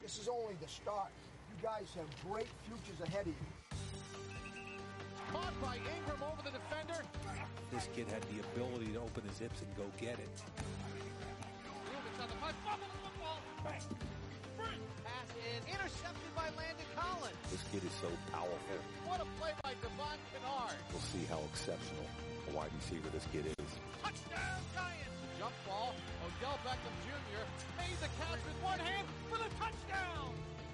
This is only the start. You guys have great futures ahead of you. Caught by Ingram over the defender. This kid had the ability to open his hips and go get it. Rubens on the punt. Fumble the football. Bang. Pass is intercepted by Landon Collins. This kid is so powerful. What a play by Devon Kennard. We'll see how exceptional a wide receiver this kid is. Touchdown Giants. Jump ball. Odell Beckham Jr. made the catch with one hand for the touchdown.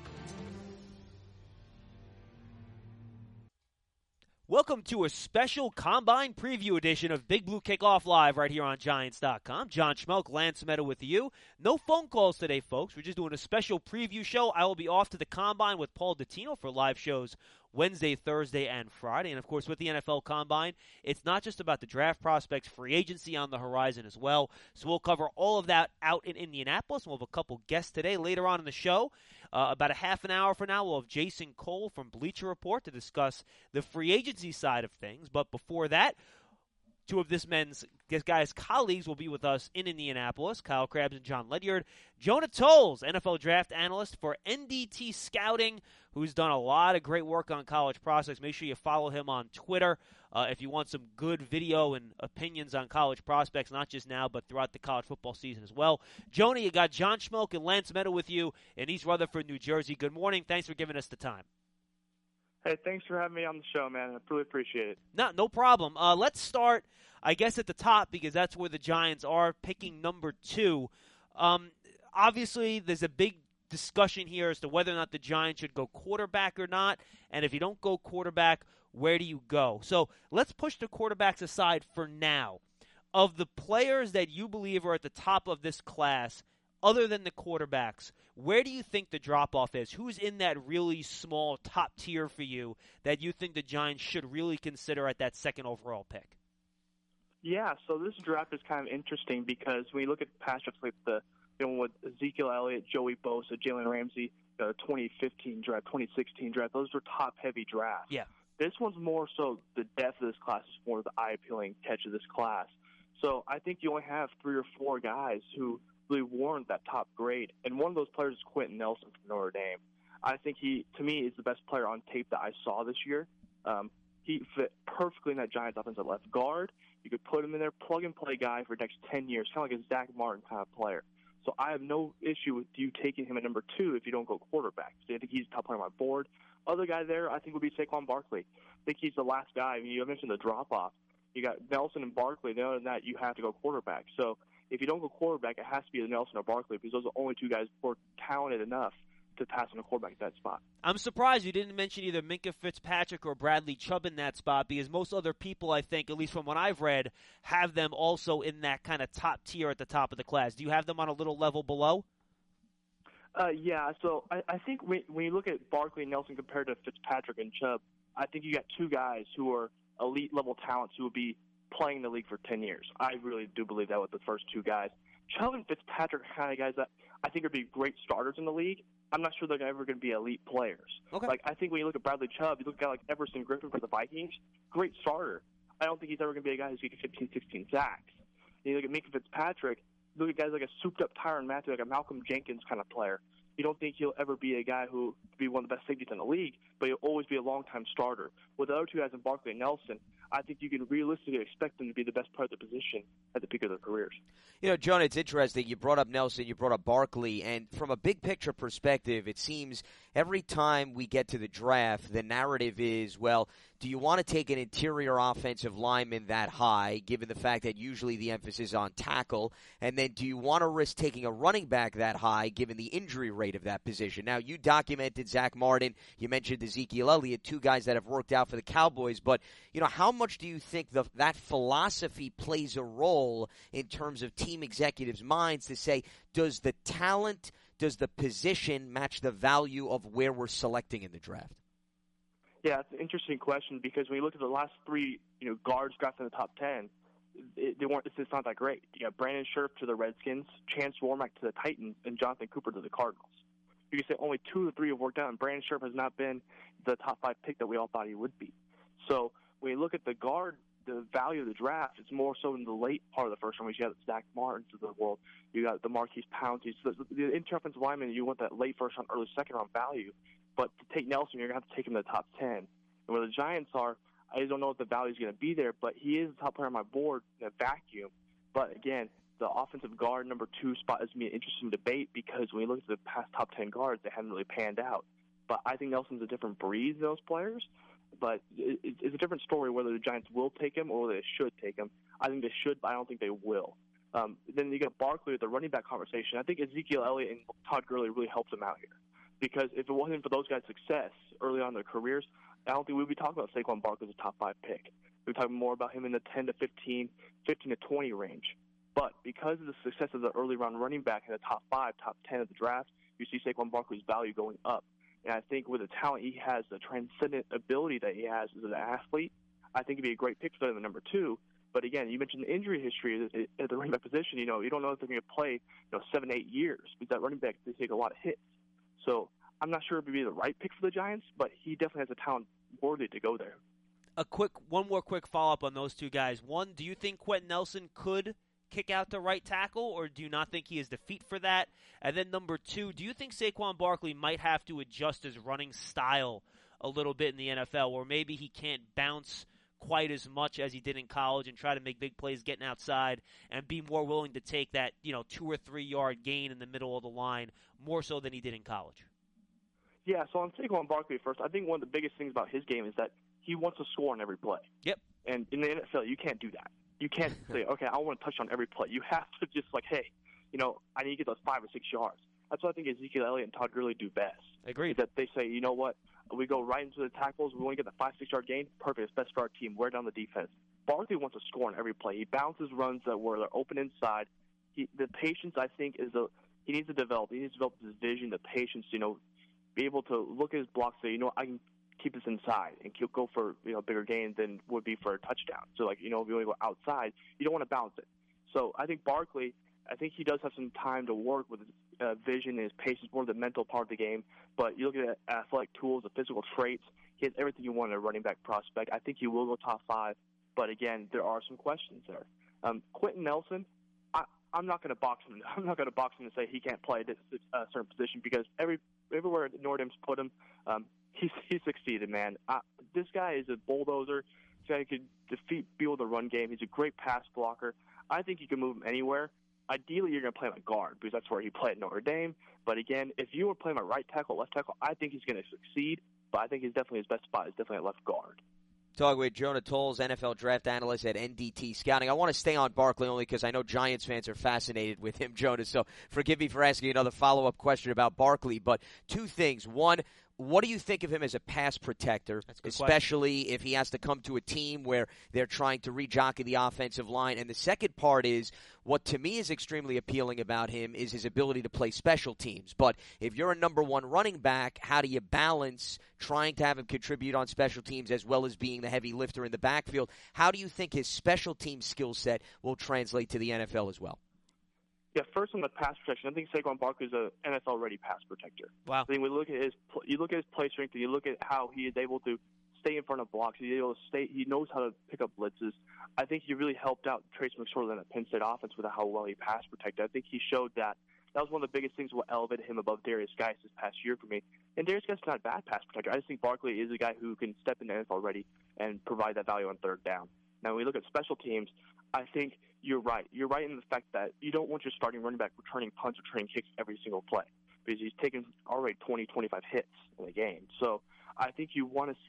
Welcome to a special Combine Preview edition of Big Blue Kickoff Live right here on Giants.com. John Schmelk, Lance Meadow with you. No phone calls today, folks. We're just doing a special preview show. I will be off to the Combine with Paul Dottino for live shows Wednesday, Thursday, and Friday. And, of course, with the NFL Combine, it's not just about the draft prospects, free agency on the horizon as well. So we'll cover all of that out in Indianapolis. We'll have a couple guests today later on in the show. About a half an hour from now, we'll have Jason Cole from Bleacher Report to discuss the free agency side of things. But before that, two of this guy's colleagues will be with us in Indianapolis, Kyle Krabs and John Ledyard. Jonah Tolles, NFL draft analyst for NDT Scouting, who's done a lot of great work on college prospects. Make sure you follow him on Twitter if you want some good video and opinions on college prospects, not just now, but throughout the college football season as well. Jonah, you got John Schmelk and Lance Meadow with you in East Rutherford, New Jersey. Good morning. Thanks for giving us the time. Hey, thanks for having me on the show, man. I really appreciate it. No problem. Let's start, I guess, at the top because that's where the Giants are, picking number 2. Obviously, there's a big discussion here as to whether or not the Giants should go quarterback or not, and if you don't go quarterback, where do you go? So let's push the quarterbacks aside for now. Of the players that you believe are at the top of this class, other than the quarterbacks, where do you think the drop-off is? Who's in that really small top tier for you that you think the Giants should really consider at that second overall pick? Yeah, so this draft is kind of interesting because when you look at past drafts like with Ezekiel Elliott, Joey Bosa, Jalen Ramsey, the 2015 draft, 2016 draft, those were top-heavy drafts. Yeah. This one's more so the depth of this class is more the eye-appealing catch of this class. So I think you only have 3 or 4 guys who really warrant that top grade, and one of those players is Quentin Nelson from Notre Dame. I think he, to me, is the best player on tape that I saw this year. He fit perfectly in that Giants offensive left guard. You could put him in there, plug-and-play guy for the next 10 years, kind of like a Zach Martin kind of player. So I have no issue with you taking him at number 2 if you don't go quarterback. So I think he's the top player on my board. Other guy there, I think, would be Saquon Barkley. I think he's the last guy. I mean, you mentioned the drop-off. You got Nelson and Barkley. Other than that, you have to go quarterback. So if you don't go quarterback, it has to be the Nelson or Barkley because those are the only 2 guys who are talented enough to pass on a quarterback at that spot. I'm surprised you didn't mention either Minkah Fitzpatrick or Bradley Chubb in that spot because most other people, I think, at least from what I've read, have them also in that kind of top tier at the top of the class. Do you have them on a little level below? Yeah, so I think when you look at Barkley and Nelson compared to Fitzpatrick and Chubb, I think you got 2 guys who are elite-level talents who will be playing in the league for 10 years. I really do believe that with the first 2 guys. Chubb and Fitzpatrick are kind of guys that I think are going to be great starters in the league. I'm not sure they're ever going to be elite players. Okay. Like, I think when you look at Bradley Chubb, you look at a guy like Everson Griffin for the Vikings, great starter. I don't think he's ever going to be a guy who's going to get 15, 16 sacks. And you look at Minkah Fitzpatrick, you look at guys like a souped-up Tyrann Mathieu, like a Malcolm Jenkins kind of player. You don't think he'll ever be a guy who will be one of the best safeties in the league, but he'll always be a long-time starter. With the other 2 guys in Barkley and Nelson, I think you can realistically expect them to be the best player at the position at the peak of their careers. You know, John, it's interesting. You brought up Nelson, you brought up Barkley, and from a big-picture perspective, it seems every time we get to the draft, the narrative is, well, do you want to take an interior offensive lineman that high, given the fact that usually the emphasis is on tackle, and then do you want to risk taking a running back that high, given the injury rate of that position? Now, you documented Zach Martin, you mentioned Ezekiel Elliott, 2 guys that have worked out for the Cowboys, but, you know, how much do you think that philosophy plays a role in terms of team executives' minds to say, does the talent, does the position match the value of where we're selecting in the draft? Yeah, it's an interesting question because when you look at the last 3, guards drafted in the top 10, it's not that great. You got Brandon Scherf to the Redskins, Chance Warmack to the Titans, and Jonathan Cooper to the Cardinals. You can say only 2 of the 3 have worked out, and Brandon Scherf has not been the top 5 pick that we all thought he would be. So when you look at the guard the value of the draft is more so in the late part of the first round. You got the Zach Martins of the world. You got the Marquise Pouncey. So the interior offensive lineman, you want that late first round, early second round value. But to take Nelson, you're going to have to take him to the top 10. And where the Giants are, I just don't know if the value is going to be there, but he is the top player on my board in a vacuum. But again, the offensive guard number 2 spot is going to be an interesting debate because when you look at the past top 10 guards, they haven't really panned out. But I think Nelson's a different breed than those players. But it's a different story whether the Giants will take him or whether they should take him. I think they should, but I don't think they will. Then you get Barkley with the running back conversation. I think Ezekiel Elliott and Todd Gurley really helped him out here. Because if it wasn't for those guys' success early on in their careers, I don't think we'd be talking about Saquon Barkley as a top 5 pick. We'd be talking more about him in the 10 to 15, 15 to 20 range. But because of the success of the early round running back in the top 5, top 10 of the draft, you see Saquon Barkley's value going up. And I think with the talent he has, the transcendent ability that he has as an athlete, I think he'd be a great pick for them at number 2. But again, you mentioned the injury history at the running back position. You don't know if they're going to play 7, 8 years because that running back, they take a lot of hits. So I'm not sure it would be the right pick for the Giants, but he definitely has a talent worthy to go there. One more quick follow-up on those two guys. One, do you think Quentin Nelson could kick out to right tackle, or do you not think he is the feet for that? And then number 2, do you think Saquon Barkley might have to adjust his running style a little bit in the NFL, or maybe he can't bounce quite as much as he did in college and try to make big plays getting outside and be more willing to take that 2 or 3 yard gain in the middle of the line more so than he did in college? Yeah, so on Saquon Barkley first, I think one of the biggest things about his game is that he wants to score on every play. Yep. And in the NFL, you can't do that. You can't say, okay, I want to touch on every play. You have to just hey, I need to get those 5 or 6 yards. That's what I think Ezekiel Elliott and Todd Gurley do best. Agreed. That they say, you know what, we go right into the tackles. We want to get the 5, 6 yard gain. Perfect. It's best for our team. Wear down the defense. Barkley wants to score on every play. He bounces runs that were open inside. The patience, I think, he needs to develop. He needs to develop his vision, the patience, be able to look at his blocks and say, I can keep this inside and go for bigger gains than would be for a touchdown. So if you only go outside, you don't want to bounce it. So I think Barkley, I think he does have some time to work with his vision and his patience, more the mental part of the game. But you look at the athletic tools, the physical traits, he has everything you want in a running back prospect. I think he will go top 5. But again, there are some questions there. Quentin Nelson, I'm not going to box him. I'm not going to box him and say he can't play this certain position because everywhere Notre Dame's put him, he's succeeded, man. This guy is a bulldozer. This guy could defeat people with the run game. He's a great pass blocker. I think you can move him anywhere. Ideally, you're going to play him at guard because that's where he played at Notre Dame. But again, if you were playing him at right tackle, left tackle, I think he's going to succeed. But I think his best spot is definitely at left guard. Talking with Jonah Tolles, NFL draft analyst at NDT Scouting. I want to stay on Barkley only because I know Giants fans are fascinated with him, Jonah. So forgive me for asking another follow-up question about Barkley. But 2 things. One, what do you think of him as a pass protector, especially if he has to come to a team where they're trying to rejockey the offensive line? And the second part is, what to me is extremely appealing about him is his ability to play special teams. But if you're a number 1 running back, how do you balance trying to have him contribute on special teams as well as being the heavy lifter in the backfield? How do you think his special team skill set will translate to the NFL as well? Yeah, first on the pass protection, I think Saquon Barkley is an NFL-ready pass protector. Wow. I think when you look at his play strength and you look at how he is able to stay in front of blocks, he's able to he knows how to pick up blitzes. I think he really helped out Trace McSorley at Penn State offense with how well he pass protected. I think he showed that. That was one of the biggest things what elevated him above Darius Geis this past year for me. And Darius Geis is not a bad pass protector. I just think Barkley is a guy who can step into NFL ready and provide that value on 3rd down. Now, when we look at special teams, I think you're right. You're right in the fact that you don't want your starting running back returning punts or returning kicks every single play because he's taken already 20, 25 hits in a game. So I think you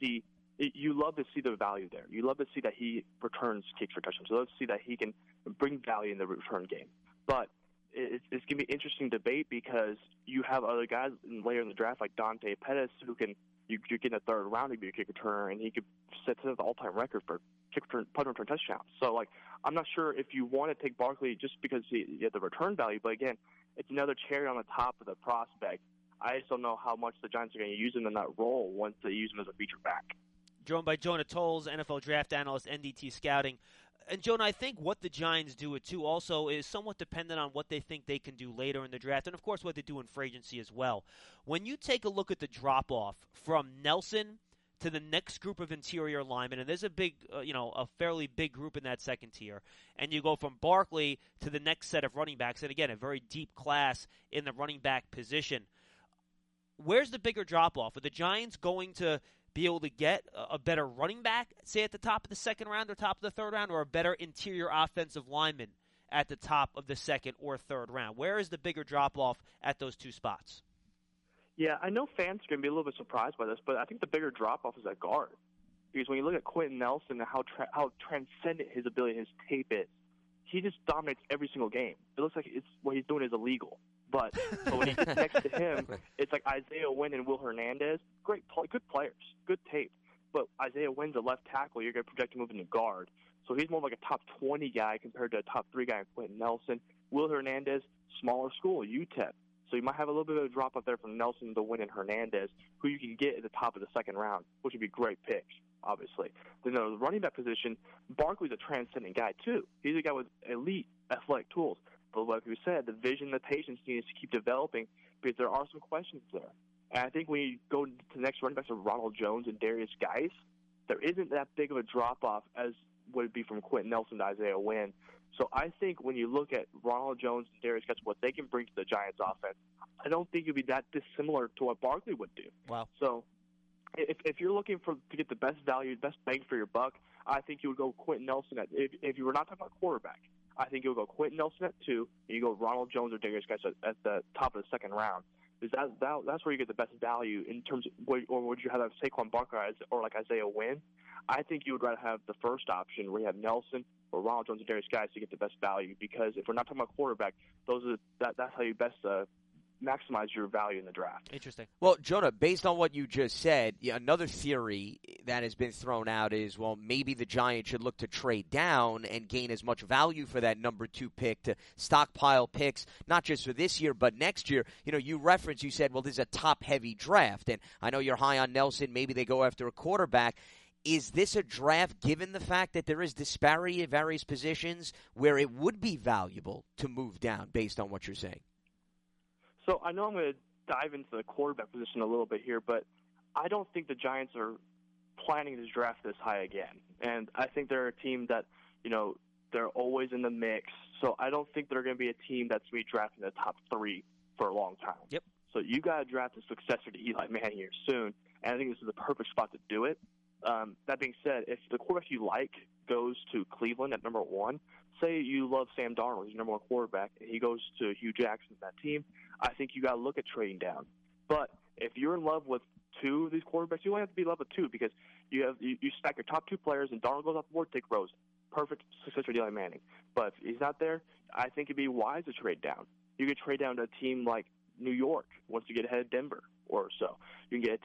love to see the value there. You love to see that he returns kicks for touchdowns. You love to see that he can bring value in the return game. But it's going to be an interesting debate because you have other guys later in the draft like Dante Pettis who can you get in the 3rd round to be a kick returner, and he could set the all-time record for punt return touchdowns. So, I'm not sure if you want to take Barkley just because he had the return value, but again, it's another cherry on the top of the prospect. I just don't know how much the Giants are going to use him in that role once they use him as a feature back. Joined by Jonah Tolles, NFL draft analyst, NDT Scouting. And, Jonah, I think what the Giants do too also is somewhat dependent on what they think they can do later in the draft and, of course, what they do in free agency as well. When you take a look at the drop-off from Nelson to the next group of interior linemen, and there's a big, a fairly big group in that second tier, and you go from Barkley to the next set of running backs, and again, a very deep class in the running back position. Where's the bigger drop-off? Are the Giants going to be able to get a better running back, say at the top of the second round or top of the third round, or a better interior offensive lineman at the top of the second or third round? Where is the bigger drop-off at those two spots? Yeah, I know fans are going to be a little bit surprised by this, but I think the bigger drop-off is at guard. Because when you look at Quentin Nelson and how transcendent his ability, his tape is, he just dominates every single game. It looks like what he's doing is illegal. But when he gets next to him, it's like Isaiah Wynn and Will Hernandez. Good players, good tape. But Isaiah Wynn's a left tackle. You're going to project him moving to guard. So he's more like a top 20 guy compared to a top 3 guy in Quentin Nelson. Will Hernandez, smaller school, UTEP. So you might have a little bit of a drop up there from Nelson to Wynn and Hernandez, who you can get at the top of the second round, which would be great picks, obviously. Then the running back position, Barkley's a transcendent guy too. He's a guy with elite athletic tools. But like we said, the vision, the patience needs to keep developing because there are some questions there. And I think when you go to the next running backs of Ronald Jones and Darius Geis, there isn't that big of a drop-off as would it be from Quentin Nelson to Isaiah Wynn. So I think when you look at Ronald Jones and Darius Geis, what they can bring to the Giants offense, I don't think it would be that dissimilar to what Barkley would do. Wow. So if you're looking to get the best value, best bang for your buck, I think you would go Quentin Nelson if you were not talking about quarterback. I think you'll go Quentin Nelson at 2, and you go Ronald Jones or Darius Geis at the top of the second round. Because that's where you get the best value in terms of, or would you have Saquon Barkley or like Isaiah Wynn? I think you would rather have the first option where you have Nelson or Ronald Jones and Darius Geis to get the best value. Because if we're not talking about quarterback, that's how you best maximize your value in the draft. Interesting. Well, Jonah, based on what you just said, another theory that has been thrown out is, well, maybe the Giants should look to trade down and gain as much value for that number 2 pick to stockpile picks, not just for this year, but next year. You said, well, this is a top-heavy draft, and I know you're high on Nelson. Maybe they go after a quarterback. Is this a draft, given the fact that there is disparity at various positions, where it would be valuable to move down based on what you're saying? So I know I'm going to dive into the quarterback position a little bit here, but I don't think the Giants are planning to draft this high again. And I think they're a team that, they're always in the mix. So I don't think they're going to be a team that's going to be drafting the top 3 for a long time. Yep. So you got to draft a successor to Eli Manning here soon, and I think this is the perfect spot to do it. That being said, if the quarterback you like goes to Cleveland at number 1, say you love Sam Darnold, he's your number 1 quarterback, and he goes to Hugh Jackson, that team, I think you got to look at trading down. But if you're in love with 2 of these quarterbacks, you only have to be in love with 2 because you stack your top 2 players, and Darnold goes off the board, take Rose. Perfect successor to Eli Manning. But if he's not there, I think it'd be wise to trade down. You could trade down to a team like New York wants to get ahead of Denver or so. You can get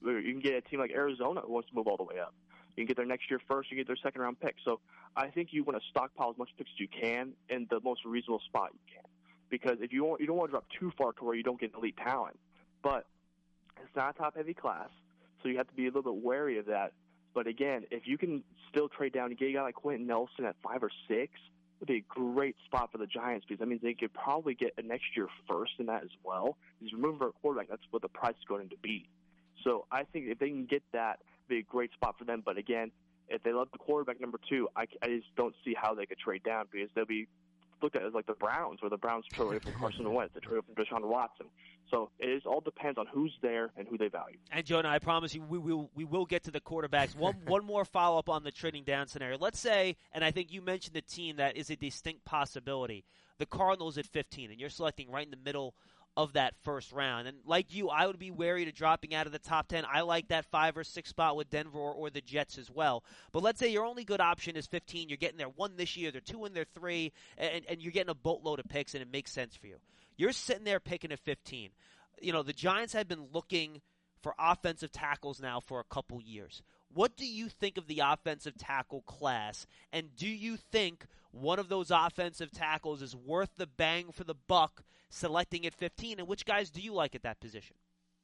a team like Arizona who wants to move all the way up. You can get their next year first. You get their second round pick. So I think you want to stockpile as much picks as you can in the most reasonable spot you can. Because if you don't want to drop too far to where you don't get elite talent. But it's not a top-heavy class, so you have to be a little bit wary of that. But again, if you can still trade down and get a guy like Quentin Nelson at 5 or 6, it'd be a great spot for the Giants because that means they could probably get a next year first in that as well. Because remember, a quarterback, that's what the price is going to be. So I think if they can get that, it'd be a great spot for them. But again, if they love the quarterback number 2, I just don't see how they could trade down because they'll be looked at as like the Browns, where the Browns trade away from Carson Wentz, they trade away from Deshaun Watson. So it all depends on who's there and who they value. And Jonah, I promise you, we will get to the quarterbacks. One more follow up on the trading down scenario. Let's say, and I think you mentioned the team that is a distinct possibility, the Cardinals at 15, and you're selecting right in the middle of that first round. And like you, I would be wary to dropping out of the top 10. I like that 5 or 6 spot with Denver or the Jets as well. But let's say your only good option is 15. You're getting there 1 this year, they're 2 and they're 3, and you're getting a boatload of picks, and it makes sense for you. You're sitting there picking at 15. The Giants have been looking for offensive tackles now for a couple years. What do you think of the offensive tackle class, and do you think one of those offensive tackles is worth the bang for the buck selecting at 15, and which guys do you like at that position?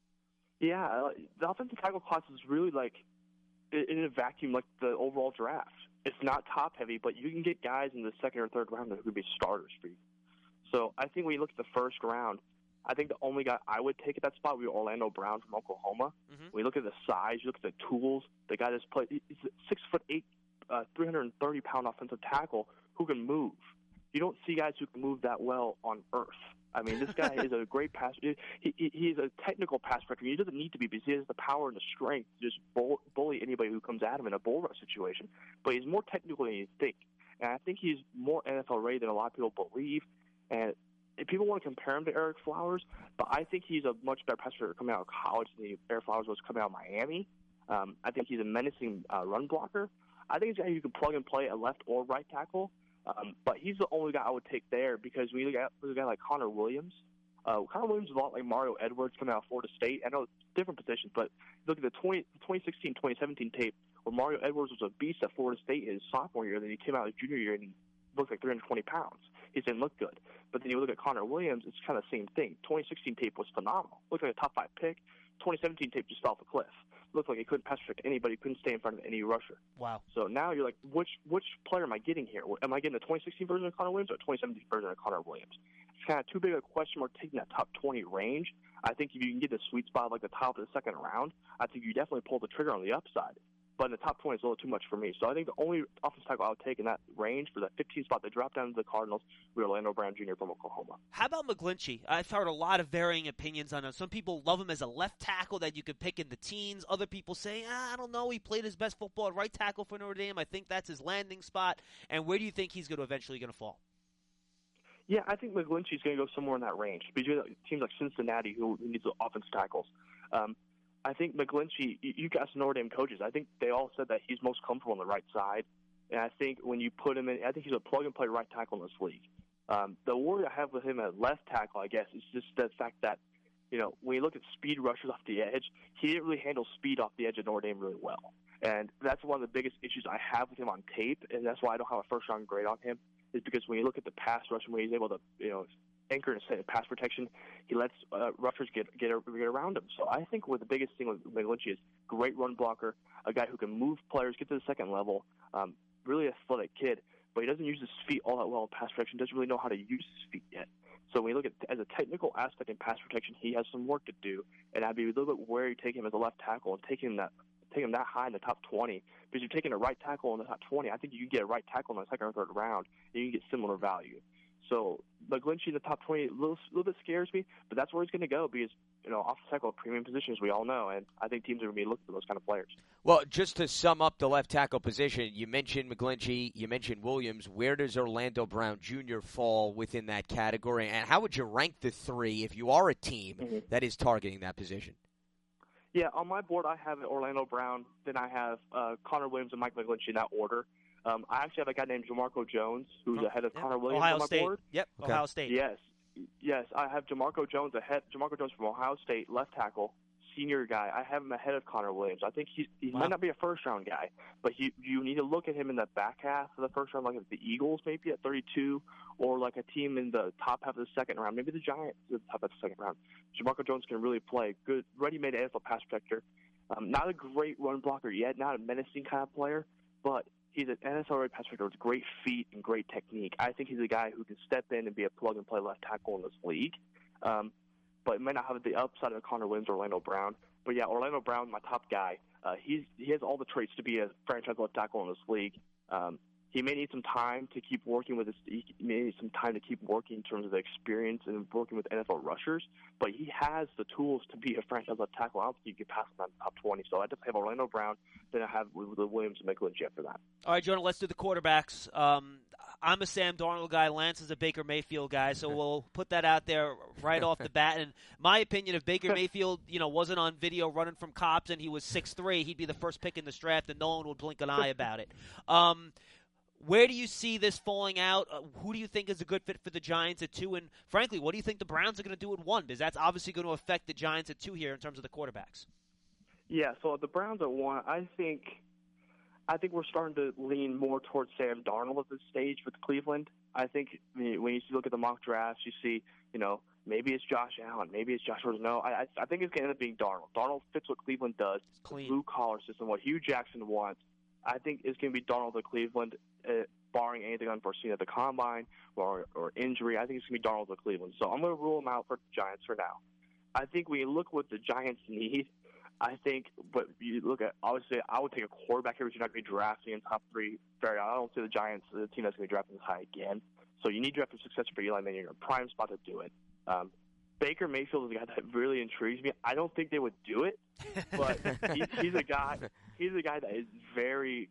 Yeah, the offensive tackle class is really like in a vacuum like the overall draft. It's not top-heavy, but you can get guys in the second or third round that could be starters for you. So I think when you look at the first round, I think the only guy I would take at that spot would be Orlando Brown from Oklahoma. Mm-hmm. When you look at the size, you look at the tools, the guy that's played, he's a 6'8", 330-pound offensive tackle who can move. You don't see guys who can move that well on earth. I mean, this guy is a great pass. He's a technical pass protector. He doesn't need to be because he has the power and the strength to just bully anybody who comes at him in a bull rush situation. But he's more technical than you think. And I think he's more NFL ready than a lot of people believe. And people want to compare him to Eric Flowers, but I think he's a much better pass protector coming out of college than Eric Flowers was coming out of Miami. I think he's a menacing run blocker. I think he's a guy who can plug and play at left or right tackle. But he's the only guy I would take there because when you look at a guy like Connor Williams, is a lot like Mario Edwards coming out of Florida State. I know it's different positions, but look at the 2016-2017 tape where Mario Edwards was a beast at Florida State in his sophomore year. Then he came out his junior year and he looked like 320 pounds. He didn't look good. But then you look at Connor Williams, it's kind of the same thing. 2016 tape was phenomenal. Looked like a top 5 pick. 2017 tape just fell off a cliff. Looked like he couldn't pass protect anybody, couldn't stay in front of any rusher. Wow. So now you're like, which player am I getting here? Am I getting the 2016 version of Connor Williams or the 2017 version of Connor Williams? It's kind of too big a question mark taking that top 20 range. I think if you can get the sweet spot like the top of the second round, I think you definitely pull the trigger on the upside. But in the top 20 is a little too much for me. So I think the only offensive tackle I would take in that range for that 15 spot that dropped down to the Cardinals would be Orlando Brown Jr. from Oklahoma. How about McGlinchey? I've heard a lot of varying opinions on him. Some people love him as a left tackle that you could pick in the teens. Other people say, I don't know, he played his best football at right tackle for Notre Dame. I think that's his landing spot. And where do you think he's eventually going to fall? Yeah, I think McGlinchey's going to go somewhere in that range. Because you have teams like Cincinnati who needs offensive tackles. I think McGlinchey, you guys Notre Dame coaches, I think they all said that he's most comfortable on the right side. And I think when you put him in, I think he's a plug-and-play right tackle in this league. The worry I have with him at left tackle, I guess, is just the fact that, when you look at speed rushers off the edge, he didn't really handle speed off the edge of Notre Dame really well. And that's one of the biggest issues I have with him on tape, and that's why I don't have a first-round grade on him, is because when you look at the pass rush and when he's able to, anchor and pass protection, he lets rushers get around him. So I think the biggest thing with McGlinchey is great run blocker, a guy who can move players, get to the second level, really athletic kid, but he doesn't use his feet all that well in pass protection, doesn't really know how to use his feet yet. So when you look at as a technical aspect in pass protection, he has some work to do, and I'd be a little bit wary to take him as a left tackle and take him that high in the top 20, because you're taking a right tackle in the top 20. I think you can get a right tackle in the second or third round, and you can get similar value. So McGlinchey in the top 20 a little bit scares me, but that's where he's going to go because, off the tackle premium positions, we all know, and I think teams are going to be looking for those kind of players. Well, just to sum up the left tackle position, you mentioned McGlinchey, you mentioned Williams. Where does Orlando Brown Jr. fall within that category, and how would you rank the three if you are a team that is targeting that position? Yeah, on my board I have Orlando Brown, then I have Connor Williams and Mike McGlinchey in that order. I actually have a guy named Jamarco Jones, who's ahead of Connor Williams Ohio on my State. board. Yep, okay. Ohio State. Yes, I have Jamarco Jones ahead. Jamarco Jones from Ohio State, left tackle, senior guy. I have him ahead of Connor Williams. I think he might not be a first-round guy, but you need to look at him in the back half of the first round, like the Eagles maybe at 32, or like a team in the top half of the second round, maybe the Giants at the top of the second round. Jamarco Jones can really play. Good, ready-made NFL pass protector. Not a great run blocker yet, not a menacing kind of player, but he's an NFL-ready pass protector with great feet and great technique. I think he's a guy who can step in and be a plug-and-play left tackle in this league. But might not have the upside of Connor Williams or Orlando Brown. But, yeah, Orlando Brown, my top guy. He has all the traits to be a franchise left tackle in this league. He may need some time to keep working with he may need some time to keep working in terms of the experience and working with NFL rushers, but he has the tools to be a franchise left tackle. I don't think you can pass him on the top 20. So I just have Orlando Brown, then I have the Williams and McGlinchey after that. All right, Jonah, let's do the quarterbacks. I'm a Sam Darnold guy. Lance is a Baker Mayfield guy, so we'll put that out there right off the bat. And my opinion, if Baker Mayfield, wasn't on video running from cops and he was 6'3", he'd be the first pick in this draft, and no one would blink an eye about it. Where do you see this falling out? Who do you think is a good fit for the Giants at 2? And frankly, what do you think the Browns are going to do at 1? Because that's obviously going to affect the Giants at 2 here in terms of the quarterbacks. Yeah, so the Browns at 1, I think we're starting to lean more towards Sam Darnold at this stage with Cleveland. I think when you look at the mock drafts, you see, maybe it's Josh Allen, maybe it's Josh Rosen. No, I think it's going to end up being Darnold. Darnold fits what Cleveland does, the blue-collar system, what Hugh Jackson wants. I think it's going to be Darnold to Cleveland. barring anything unforeseen at the combine or injury, I think it's going to be Darnold to Cleveland. So I'm going to rule him out for the Giants for now. I think when you look what the Giants need, I think, but you look at, obviously, I would take a quarterback here, but you're not going to be drafting in top 3. I don't see the Giants, the team that's going to be drafting this high again. So you need drafting success for Eli Manning. You're in a prime spot to do it. Baker Mayfield is a guy that really intrigues me. I don't think they would do it, but he's a guy. He's a guy that is very,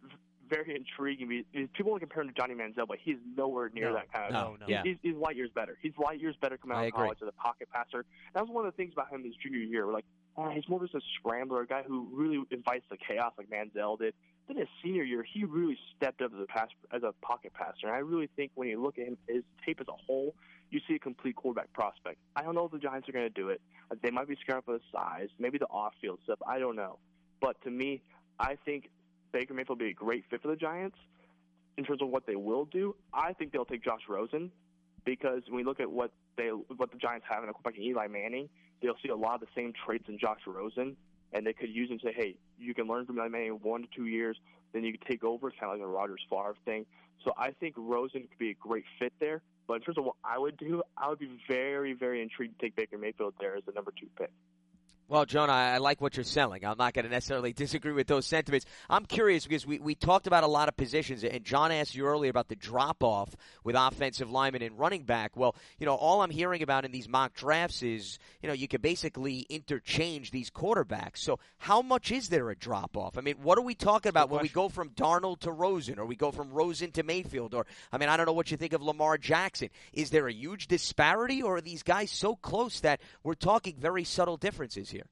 very intriguing. People will compare him to Johnny Manziel, but he's nowhere near that kind of. No. Yeah. He's light years better. He's light years better coming out of college as a pocket passer. That was one of the things about him his junior year. We're like, he's more just a scrambler, a guy who really invites the chaos like Manziel did. Then his senior year, he really stepped up as a pocket passer. And I really think when you look at him, his tape as a whole, you see a complete quarterback prospect. I don't know if the Giants are going to do it. They might be scared for the size, maybe the off-field stuff. I don't know. But to me, I think Baker Mayfield will be a great fit for the Giants in terms of what they will do. I think they'll take Josh Rosen because when we look at what the Giants have in a quarterback in Eli Manning, they'll see a lot of the same traits in Josh Rosen, and they could use him and say, hey, you can learn from Eli Manning in 1 to 2 years, then you can take over. It's kind of like a Rodgers Favre thing. So I think Rosen could be a great fit there. But in terms of what I would do, I would be very, very intrigued to take Baker Mayfield there as the number 2 pick. Well, John, I like what you're selling. I'm not going to necessarily disagree with those sentiments. I'm curious because we talked about a lot of positions, and John asked you earlier about the drop-off with offensive linemen and running back. Well, all I'm hearing about in these mock drafts is, you can basically interchange these quarterbacks. So how much is there a drop-off? I mean, what are we talking about when we go from Darnold to Rosen, or we go from Rosen to Mayfield? Or, I mean, I don't know what you think of Lamar Jackson. Is there a huge disparity, or are these guys so close that we're talking very subtle differences here?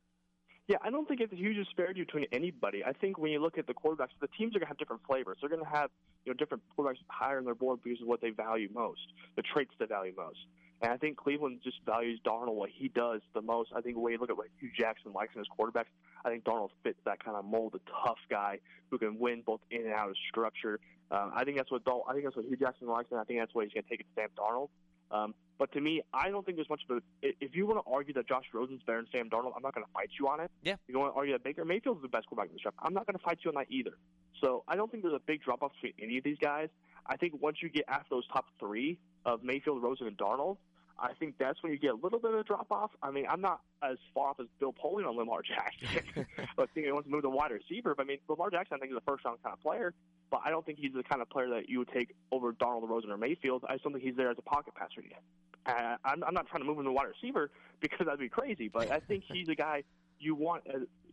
Yeah, I don't think it's a huge disparity between anybody. I think when you look at the quarterbacks, the teams are going to have different flavors. They're going to have different quarterbacks higher on their board because of what they value most, the traits they value most. And I think Cleveland just values Darnold, what he does the most. I think when you look at what Hugh Jackson likes in his quarterbacks, I think Darnold fits that kind of mold, a tough guy who can win both in and out of structure. I think that's what Hugh Jackson likes, and I think that's what he's going to take it to Sam Darnold. But to me, I don't think there's much of a – if you want to argue that Josh Rosen's better than Sam Darnold, I'm not going to fight you on it. Yeah. If you want to argue that Baker Mayfield's the best quarterback in the draft, I'm not going to fight you on that either. So I don't think there's a big drop-off between any of these guys. I think once you get after those top 3 of Mayfield, Rosen, and Darnold, I think that's when you get a little bit of a drop-off. I mean, I'm not as far off as Bill Polian on Lamar Jackson. But I think he wants to move to wide receiver. But, I mean, Lamar Jackson, I think, is a first-round kind of player. But I don't think he's the kind of player that you would take over Darnold, Rosen, or Mayfield. I just don't think he's there as a pocket passer yet. I'm not trying to move him to wide receiver because that'd be crazy. But I think he's a guy you want,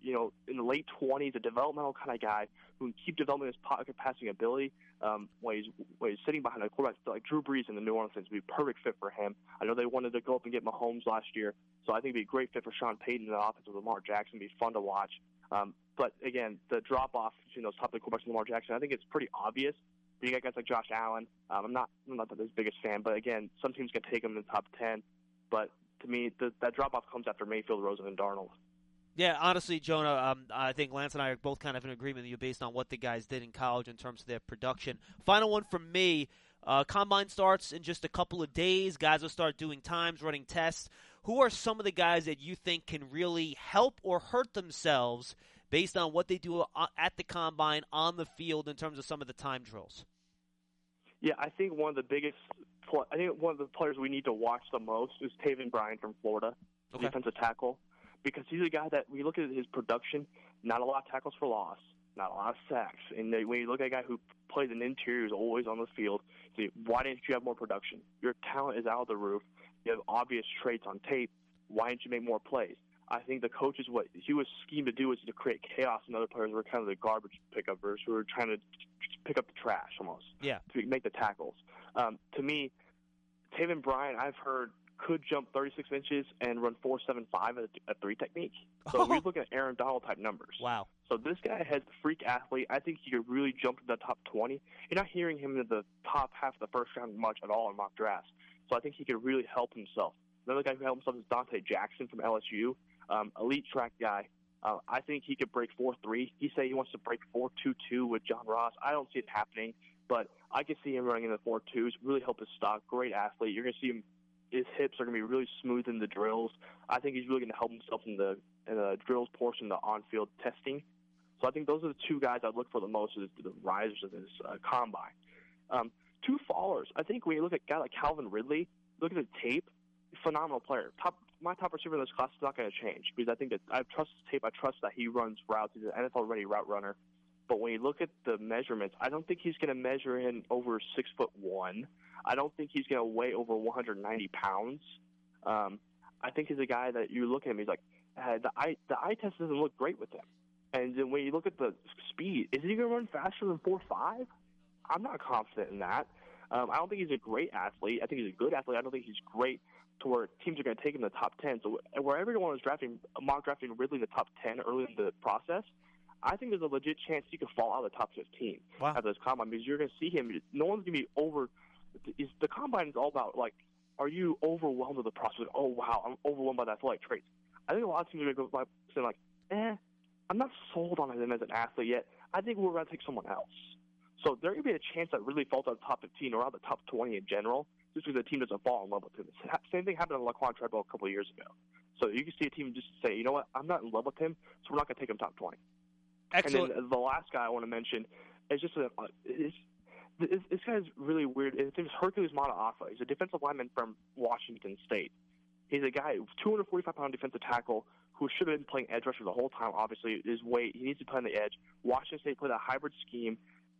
in the late 20s, a developmental kind of guy who can keep developing his pocket passing ability when he's sitting behind a quarterback like Drew Brees in the New Orleans Saints would be a perfect fit for him. I know they wanted to go up and get Mahomes last year, so I think it'd be a great fit for Sean Payton in the offense with Lamar Jackson. It'd be fun to watch. But again, the drop-off between those top 3 quarterbacks and Lamar Jackson, I think it's pretty obvious. You got guys like Josh Allen. I'm not his biggest fan, but again, some teams can take him in the top 10. But to me, that drop-off comes after Mayfield, Rosen, and Darnold. Yeah, honestly, Jonah, I think Lance and I are both kind of in agreement with you based on what the guys did in college in terms of their production. Final one from me. Combine starts in just a couple of days. Guys will start doing times, running tests. Who are some of the guys that you think can really help or hurt themselves based on what they do at the Combine, on the field, in terms of some of the time drills? Yeah, I think one of the players we need to watch the most is Taven Bryan from Florida, defensive tackle, because he's a guy that we look at his production, not a lot of tackles for loss, not a lot of sacks. And when you look at a guy who plays an interior, who's always on the field, say, why didn't you have more production? Your talent is out of the roof. You have obvious traits on tape. Why didn't you make more plays? I think the coaches, what he was schemed to do was to create chaos, and other players were kind of the garbage pickupers who were trying to pick up the trash almost to make the tackles. To me, Taven Bryan, I've heard, could jump 36 inches and run 4.75 at a 3 technique. So we're looking at Aaron Donald-type numbers. Wow. So this guy has a freak athlete. I think he could really jump to the top 20. You're not hearing him in the top half of the first round much at all in mock drafts. So I think he could really help himself. Another guy who helped himself is Dante Jackson from LSU. Elite track guy. I think he could break 4.3. He said he wants to break 4.22 with John Ross. I don't see it happening, but I can see him running in the 4.2s, really help his stock. Great athlete. You're going to see him. His hips are going to be really smooth in the drills. I think he's really going to help himself in the drills portion, the on-field testing. So I think those are the two guys I'd look for the most as the risers of this combine. Two fallers. I think when you look at a guy like Calvin Ridley, look at the tape, phenomenal player. My top receiver in this class is not going to change because I think that I trust his tape. I trust that he runs routes. He's an NFL-ready route runner. But when you look at the measurements, I don't think he's going to measure in over 6'1". I don't think he's going to weigh over 190 pounds. I think he's a guy that you look at him, he's like, the eye test doesn't look great with him. And then when you look at the speed, is he going to run faster than 4.5? I'm not confident in that. I don't think he's a great athlete. I think he's a good athlete. I don't think he's great to where teams are going to take him in the top 10. So where everyone was mock drafting Ridley in the top 10 early in the process, I think there's a legit chance he could fall out of the top 15 at this combine because you're going to see him. No one's going to be over. The combine is all about, like, are you overwhelmed with the process? Oh, wow, I'm overwhelmed by the athletic traits. I think a lot of teams are going to go by saying, like, I'm not sold on him as an athlete yet. I think we're going to take someone else. So there could be a chance that really falls out of the top 15 or out of the top 20 in general just because the team doesn't fall in love with him. Same thing happened to Laquan Treadwell a couple of years ago. So you can see a team just say, you know what, I'm not in love with him, so we're not going to take him top 20. Excellent. And then the last guy I want to mention is just this guy's really weird. His name is Hercules Mataafa. He's a defensive lineman from Washington State. He's a guy, 245-pound defensive tackle who should have been playing edge rusher the whole time. Obviously, his weight, he needs to play on the edge. Washington State played a hybrid scheme.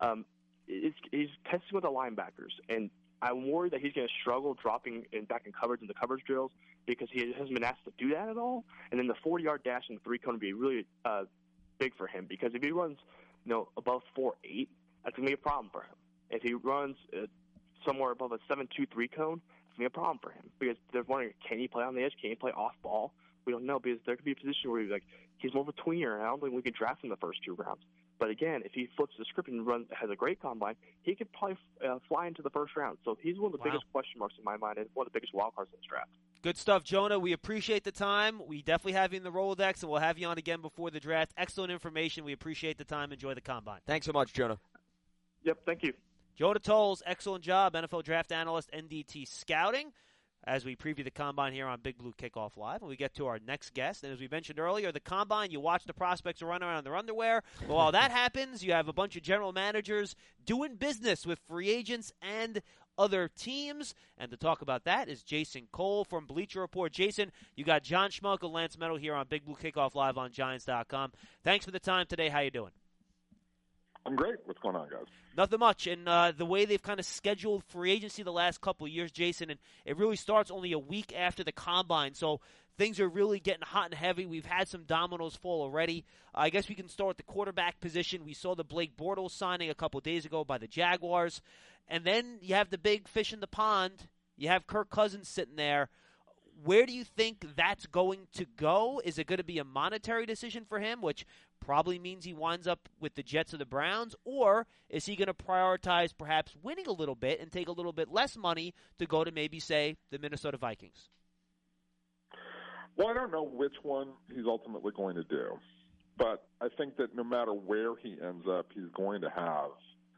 He's testing with the linebackers, and I'm worried that he's going to struggle dropping back in coverage in the coverage drills because he hasn't been asked to do that at all. And then the 40-yard dash and the three-cone would be really big for him because if he runs, above 4.8, that's going to be a problem for him. If he runs somewhere above a 7.2 3-cone, it's going to be a problem for him because they're wondering, can he play on the edge? Can he play off ball? We don't know because there could be a position where he's more of a tweener, and I don't think we could draft him the first 2 rounds. But again, if he flips the script and has a great combine, he could probably fly into the first round. So he's one of the biggest question marks in my mind and one of the biggest wild cards in this draft. Good stuff, Jonah. We appreciate the time. We definitely have you in the Rolodex, and we'll have you on again before the draft. Excellent information. We appreciate the time. Enjoy the combine. Thanks so much, Jonah. Yep, thank you. Jonah Tolles, excellent job, NFL draft analyst, NDT Scouting, as we preview the combine here on Big Blue Kickoff Live. And we get to our next guest. And as we mentioned earlier, the combine, you watch the prospects run around in their underwear. Well, while that happens, you have a bunch of general managers doing business with free agents and other teams. And to talk about that is Jason Cole from Bleacher Report. Jason, you got John Schmeelk and Lance Meadow here on Big Blue Kickoff Live on Giants.com. Thanks for the time today. How you doing? I'm great. What's going on, guys? Nothing much. And the way they've kind of scheduled free agency the last couple of years, Jason, and it really starts only a week after the combine. So things are really getting hot and heavy. We've had some dominoes fall already. I guess we can start with the quarterback position. We saw the Blake Bortles signing a couple of days ago by the Jaguars. And then you have the big fish in the pond. You have Kirk Cousins sitting there. Where do you think that's going to go? Is it going to be a monetary decision for him, which probably means he winds up with the Jets or the Browns, or is he going to prioritize perhaps winning a little bit and take a little bit less money to go to maybe, say, the Minnesota Vikings? Well, I don't know which one he's ultimately going to do, but I think that no matter where he ends up, he's going to have,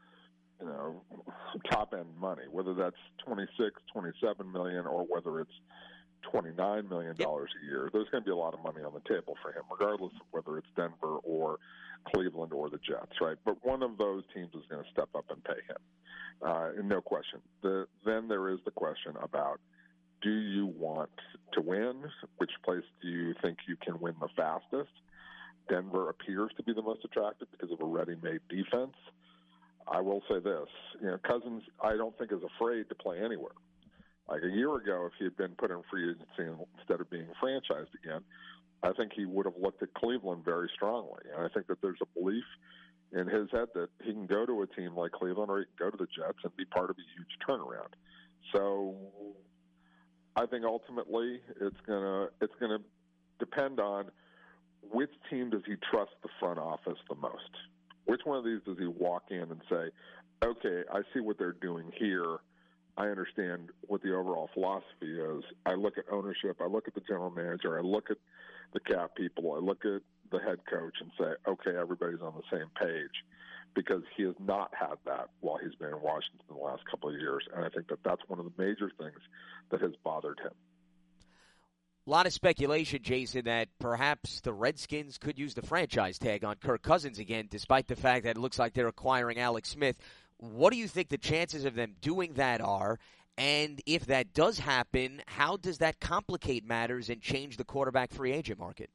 top-end money, whether that's $26, $27 million, or whether it's $29 million a year. There's going to be a lot of money on the table for him, regardless of whether it's Denver or Cleveland or the Jets, right? But one of those teams is going to step up and pay him, no question. Then there is the question about, do you want to win? Which place do you think you can win the fastest? Denver appears to be the most attractive because of a ready-made defense. I will say this, Cousins, I don't think is afraid to play anywhere. Like a year ago, if he had been put in free agency instead of being franchised again, I think he would have looked at Cleveland very strongly. And I think that there's a belief in his head that he can go to a team like Cleveland or he can go to the Jets and be part of a huge turnaround. So I think ultimately it's gonna depend on which team does he trust the front office the most. Which one of these does he walk in and say, okay, I see what they're doing here. I understand what the overall philosophy is. I look at ownership. I look at the general manager. I look at the cap people. I look at the head coach and say, okay, everybody's on the same page, because he has not had that while he's been in Washington the last couple of years. And I think that that's one of the major things that has bothered him. A lot of speculation, Jason, that perhaps the Redskins could use the franchise tag on Kirk Cousins again, despite the fact that it looks like they're acquiring Alex Smith. What do you think the chances of them doing that are? And if that does happen, how does that complicate matters and change the quarterback free agent market?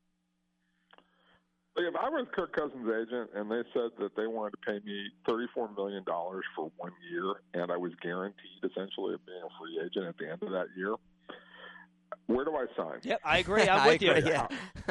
If I was Kirk Cousins' agent and they said that they wanted to pay me $34 million for 1 year and I was guaranteed essentially of being a free agent at the end of that year, where do I sign? Yep, I agree. I'm with you. Yeah.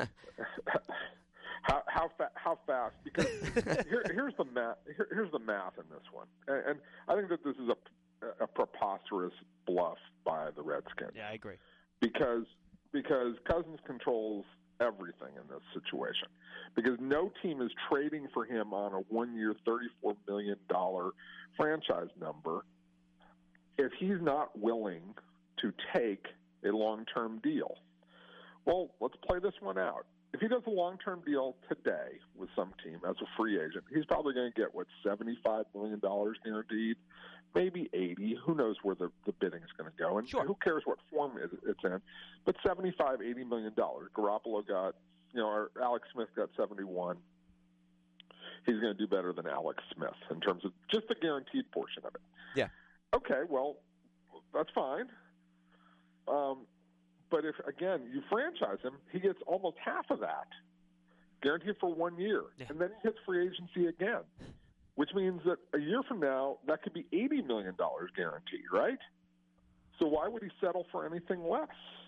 How fast? Because here's the math. Here's the math in this one, and I think that this is a preposterous bluff by the Redskins. Yeah, I agree. Because Cousins controls everything in this situation. Because no team is trading for him on a 1 year, $34 million franchise number if he's not willing to take a long-term deal. Well, let's play this one out. If he does a long-term deal today with some team as a free agent, he's probably going to get, $75 million guaranteed, maybe 80. Who knows where the bidding is going to go, and sure. Who cares what form it's in. But $75, $80 million. Garoppolo got, or Alex Smith got 71. He's going to do better than Alex Smith in terms of just the guaranteed portion of it. Yeah. Okay, well, that's fine. But if, again, you franchise him, he gets almost half of that, guaranteed for 1 year. Yeah. And then he hits free agency again, which means that a year from now, that could be $80 million guaranteed, right? So why would he settle for anything less?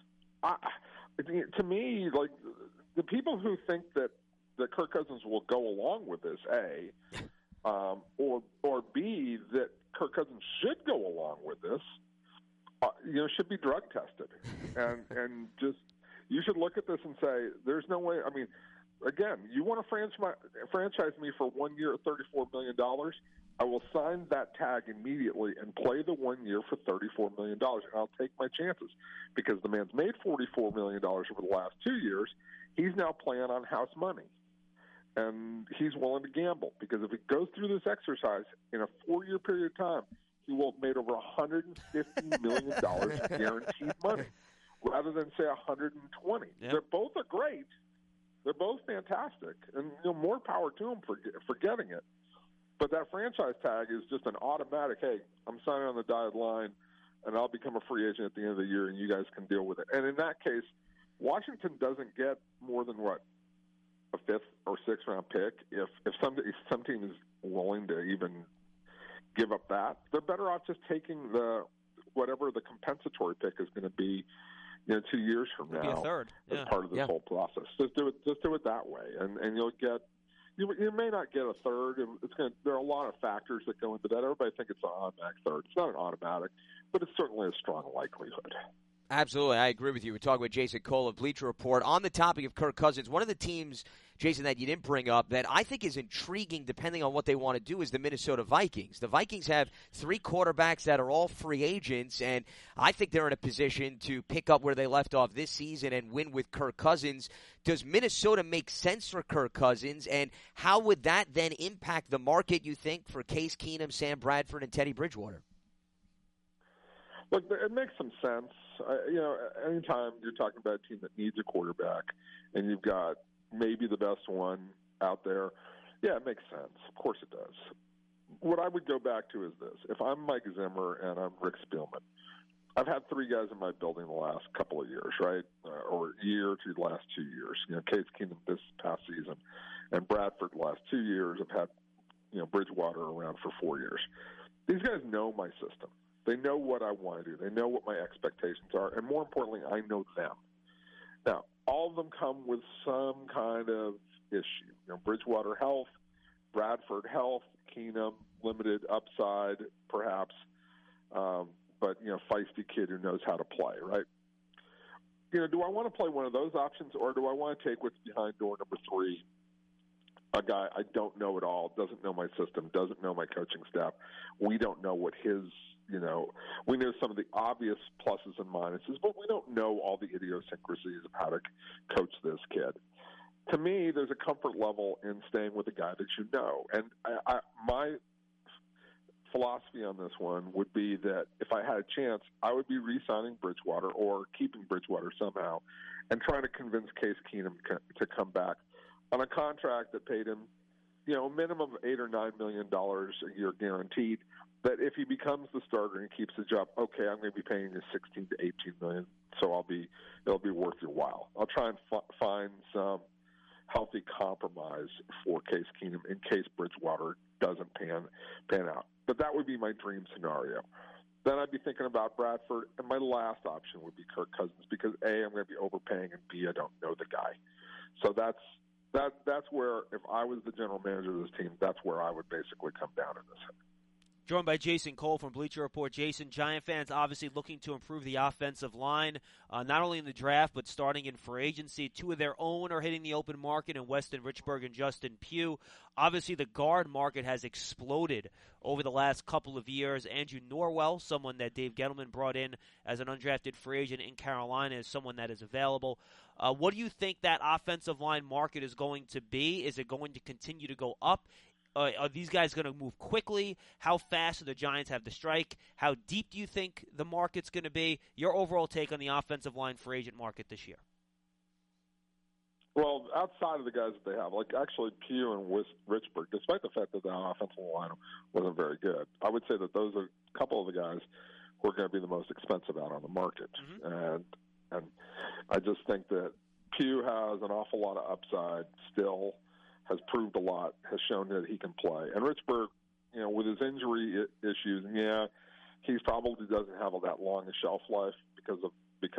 To me, the people who think that Kirk Cousins will go along with this, A, or B, that Kirk Cousins should go along with this, should be drug tested, and just you should look at this and say, there's no way. I mean, again, you want to franchise me for 1 year at $34 million? I will sign that tag immediately and play the 1 year for $34 million, and I'll take my chances because the man's made $44 million over the last 2 years. He's now playing on house money, and he's willing to gamble because if he goes through this exercise in a 4-year period of time, he will have made over $150 million guaranteed money rather than, say, $120. Yep. They're both are great. They're both fantastic, and more power to them for getting it. But that franchise tag is just an automatic, hey, I'm signing on the dotted line, and I'll become a free agent at the end of the year, and you guys can deal with it. And in that case, Washington doesn't get more than, a 5th or 6th round pick. If some team is willing to even give up that, they're better off just taking whatever the compensatory pick is going to be 2 years from now. Be a third. As part of this whole process. Just do it that way, and you'll get. You may not get a third. There are a lot of factors that go into that. Everybody thinks it's an automatic third. It's not an automatic, but it's certainly a strong likelihood. Absolutely. I agree with you. We're talking with Jason Cole of Bleacher Report. On the topic of Kirk Cousins, one of the teams, Jason, that you didn't bring up that I think is intriguing depending on what they want to do is the Minnesota Vikings. The Vikings have 3 quarterbacks that are all free agents, and I think they're in a position to pick up where they left off this season and win with Kirk Cousins. Does Minnesota make sense for Kirk Cousins, and how would that then impact the market, you think, for Case Keenum, Sam Bradford, and Teddy Bridgewater? Look, it makes some sense. Anytime you're talking about a team that needs a quarterback and you've got maybe the best one out there, yeah, it makes sense. Of course it does. What I would go back to is this. If I'm Mike Zimmer and I'm Rick Spielman, I've had 3 guys in my building the last couple of years, right? Or year to the last 2 years. Case Keenum this past season and Bradford the last 2 years. I've had, Bridgewater around for 4 years. These guys know my system. They know what I want to do. They know what my expectations are. And more importantly, I know them. Now, all of them come with some kind of issue. Bridgewater health, Bradford health, Keenum, limited upside, perhaps. But, feisty kid who knows how to play, right? Do I want to play one of those options, or do I want to take what's behind door number 3, a guy I don't know at all, doesn't know my system, doesn't know my coaching staff. We don't know what his, we know some of the obvious pluses and minuses, but we don't know all the idiosyncrasies of how to coach this kid. To me, there's a comfort level in staying with a guy that you know. And my philosophy on this one would be that if I had a chance, I would be re-signing Bridgewater or keeping Bridgewater somehow and trying to convince Case Keenum to come back on a contract that paid him, a minimum of $8 or $9 million a year guaranteed. That if he becomes the starter and keeps the job, okay, I'm going to be paying you 16 to 18 million, so it'll be worth your while. I'll try and find some healthy compromise for Case Keenum in case Bridgewater doesn't pan out. But that would be my dream scenario. Then I'd be thinking about Bradford, and my last option would be Kirk Cousins because A, I'm going to be overpaying, and B, I don't know the guy. So that's where, if I was the general manager of this team, that's where I would basically come down in this. Joined by Jason Cole from Bleacher Report. Jason, Giant fans obviously looking to improve the offensive line, not only in the draft, but starting in free agency. Two of their own are hitting the open market in Weston Richburg and Justin Pugh. Obviously, the guard market has exploded over the last couple of years. Andrew Norwell, someone that Dave Gettleman brought in as an undrafted free agent in Carolina, is someone that is available. What do you think that offensive line market is going to be? Is it going to continue to go up? Are these guys going to move quickly? How fast do the Giants have to strike? How deep do you think the market's going to be? Your overall take on the offensive line free agent market this year? Well, outside of the guys that they have, like actually Pugh and Richburg, despite the fact that the offensive line wasn't very good, I would say that those are a couple of the guys who are going to be the most expensive out on the market. Mm-hmm. And I just think that Pugh has an awful lot of upside still. Has proved a lot, has shown that he can play. And Richburg, with his injury issues, he probably doesn't have that long a shelf life because of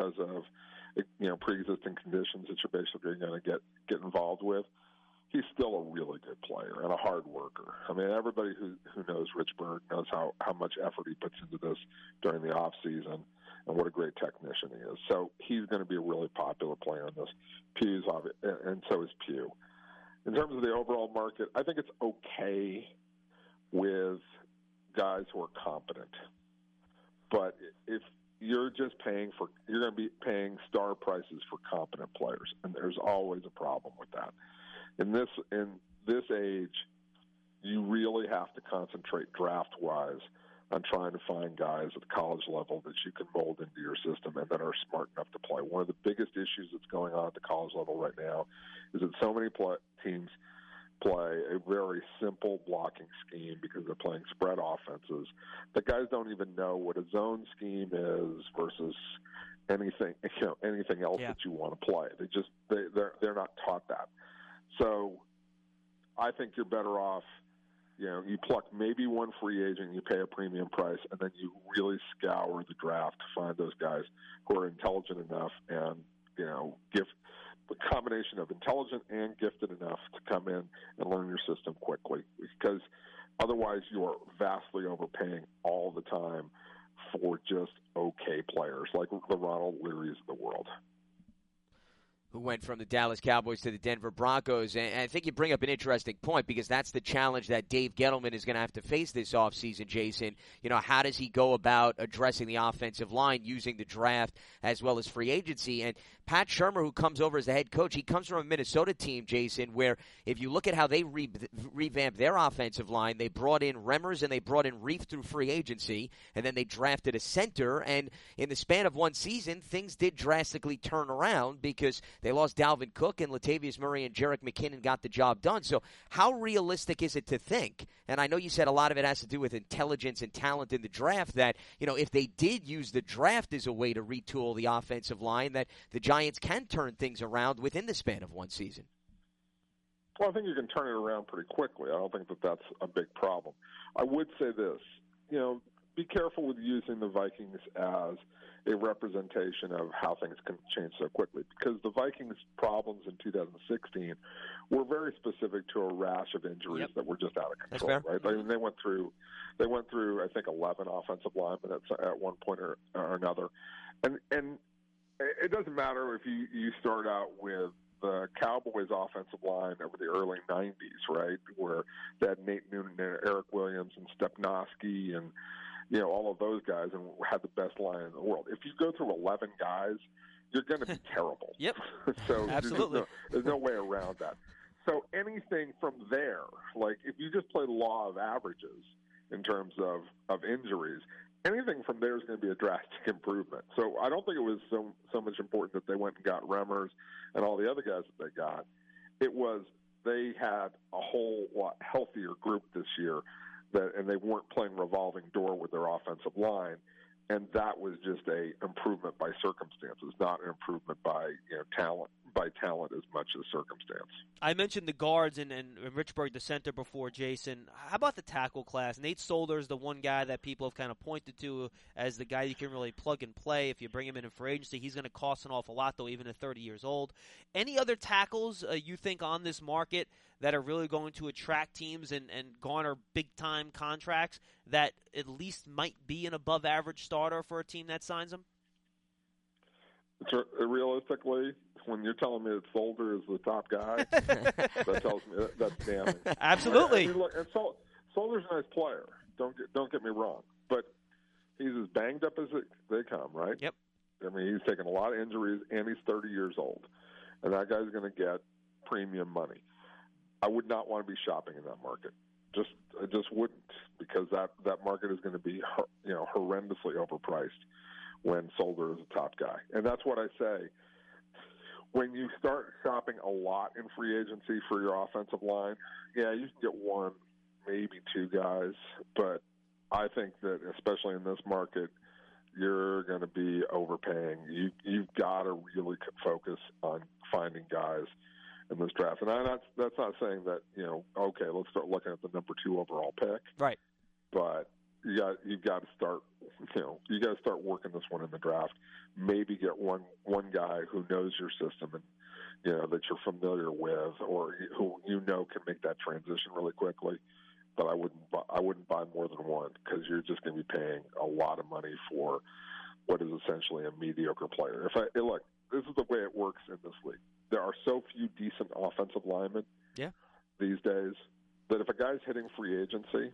pre-existing conditions that you're basically going to get involved with. He's still a really good player and a hard worker. I mean, everybody who knows Richburg knows how much effort he puts into this during the off season and what a great technician he is. So he's going to be a really popular player in this. Pugh's obvious, and so is Pugh. In terms of the overall market, I think it's okay with guys who are competent. But if you're just you're going to be paying star prices for competent players, and there's always a problem with that. In this age, you really have to concentrate draft-wise on trying to find guys at the college level that you can mold into your system and that are smart enough to play. One of the biggest issues that's going on at the college level right now is that so many teams play a very simple blocking scheme because they're playing spread offenses. The guys don't even know what a zone scheme is versus anything else that you want to play. They're not taught that. So I think you're better off. You pluck maybe one free agent, you pay a premium price, and then you really scour the draft to find those guys who are intelligent enough and, give the combination of intelligent and gifted enough to come in and learn your system quickly. Because otherwise you are vastly overpaying all the time for just okay players like the Ronald Learys of the world. Who went from the Dallas Cowboys to the Denver Broncos. And I think you bring up an interesting point because that's the challenge that Dave Gettleman is going to have to face this offseason, Jason. How does he go about addressing the offensive line using the draft as well as free agency? And Pat Shurmur, who comes over as the head coach, he comes from a Minnesota team, Jason, where if you look at how they revamped their offensive line, they brought in Remmers and they brought in Reif through free agency, and then they drafted a center. And in the span of one season, things did drastically turn around because they lost Dalvin Cook, and Latavius Murray and Jerick McKinnon got the job done. So how realistic is it to think, and I know you said a lot of it has to do with intelligence and talent in the draft, that if they did use the draft as a way to retool the offensive line, that the Giants can turn things around within the span of one season? Well, I think you can turn it around pretty quickly. I don't think that that's a big problem. I would say this, be careful with using the Vikings as a representation of how things can change so quickly, because the Vikings' problems in 2016 were very specific to a rash of injuries that were just out of control. Right? I mean, they went through, I think, 11 offensive linemen at one point or another, and it doesn't matter if you start out with the Cowboys' offensive line over the early 90s, right, where they had Nate Noonan and Eric Williams and Stepnoski and all of those guys, and had the best line in the world. If you go through 11 guys, you're going to be terrible. Yep. So absolutely, there's no way around that. So anything from there, like if you just play law of averages in terms of injuries. Anything from there is going to be a drastic improvement. So I don't think it was so much important that they went and got Remmers and all the other guys that they got. It was they had a whole lot healthier group this year, and they weren't playing revolving door with their offensive line, and that was just a improvement by circumstances, not an improvement by talent as much as circumstance. I mentioned the guards and Richburg, the center, before, Jason. How about the tackle class? Nate Solder is the one guy that people have kind of pointed to as the guy you can really plug and play. If you bring him in free agency, he's going to cost an awful lot, though, even at 30 years old. Any other tackles you think on this market that are really going to attract teams and garner big-time contracts that at least might be an above-average starter for a team that signs them? Realistically, when you're telling me that Solder is the top guy, that tells me that's damning. Absolutely. I mean, look, and Solder's a nice player. Don't get me wrong, but he's as banged up as they come, right? Yep. I mean, he's taken a lot of injuries, and he's 30 years old, and that guy's going to get premium money. I would not want to be shopping in that market. I just wouldn't, because that market is going to be horrendously overpriced when Solder is a top guy. And that's what I say. When you start shopping a lot in free agency for your offensive line, yeah, you can get one, maybe two guys. But I think that, especially in this market, you're going to be overpaying. You've got to really focus on finding guys in this draft. And that's not saying that, okay, let's start looking at the number 2 overall pick. Right. But you've got to start, you got to start working this one in the draft. Maybe get one guy who knows your system and that you're familiar with, or who can make that transition really quickly. But I wouldn't buy more than one, because you're just going to be paying a lot of money for what is essentially a mediocre player. Look, this is the way it works in this league. There are so few decent offensive linemen these days that if a guy's hitting free agency,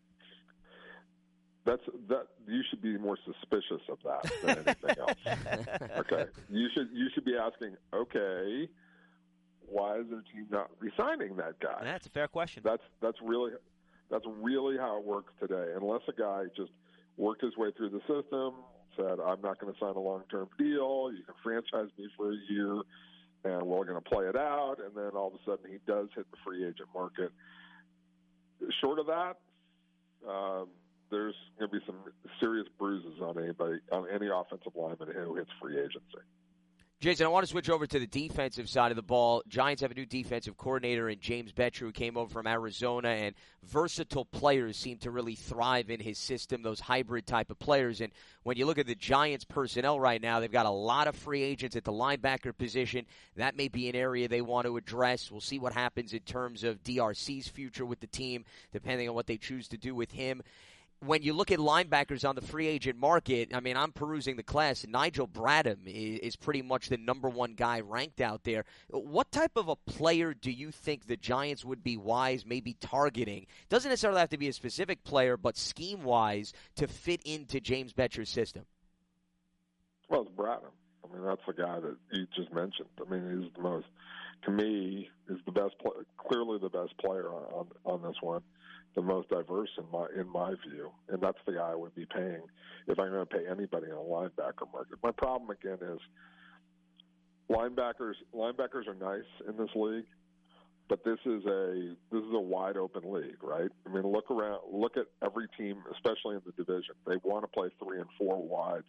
that you should be more suspicious of that than anything else. Okay, you should be asking, okay, why is their team not re-signing that guy? That's a fair question. That's really how it works today. Unless a guy just worked his way through the system, said, I'm not going to sign a long-term deal, you can franchise me for a year, and we're going to play it out, and then all of a sudden he does hit the free agent market. Short of that, there's going to be some serious bruises on any offensive lineman who hits free agency. Jason, I want to switch over to the defensive side of the ball. Giants have a new defensive coordinator in James Bettcher, who came over from Arizona, and versatile players seem to really thrive in his system, those hybrid type of players. And when you look at the Giants' personnel right now, they've got a lot of free agents at the linebacker position. That may be an area they want to address. We'll see what happens in terms of DRC's future with the team, depending on what they choose to do with him. When you look at linebackers on the free agent market, I mean, I'm perusing the class. Nigel Bradham is pretty much the number 1 guy ranked out there. What type of a player do you think the Giants would be wise maybe targeting? Doesn't necessarily have to be a specific player, but scheme-wise to fit into James Bettcher's system. Well, it's Bradham. I mean, that's the guy that you just mentioned. I mean, he's the most, to me, is the best, clearly the best player on this one. The most diverse in my view, and that's the guy I would be paying if I'm going to pay anybody in a linebacker market. My problem again is linebackers are nice in this league, but this is a wide open league, right? I mean, look at every team, especially in the division. They want to play 3 and 4 wides.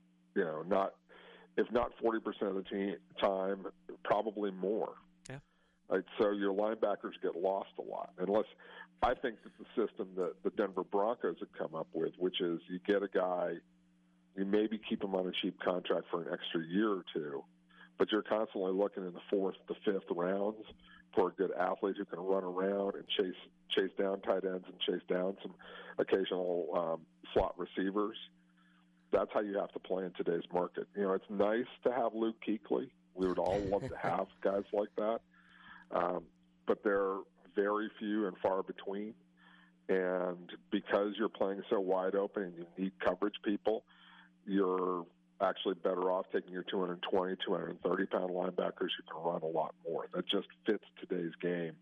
If not 40% of the time, probably more. Yeah. Right, so your linebackers get lost a lot. Unless I think that the system that the Denver Broncos have come up with, which is you get a guy, you maybe keep him on a cheap contract for an extra year or two, but you're constantly looking in the 4th to 5th rounds for a good athlete who can run around and chase down tight ends and chase down some occasional slot receivers. That's how you have to play in today's market. It's nice to have Luke Kuechly. We would all love to have guys like that. But they're very few and far between. And because you're playing so wide open and you need coverage people, you're actually better off taking your 220, 230-pound linebackers who can run a lot more. That just fits today's game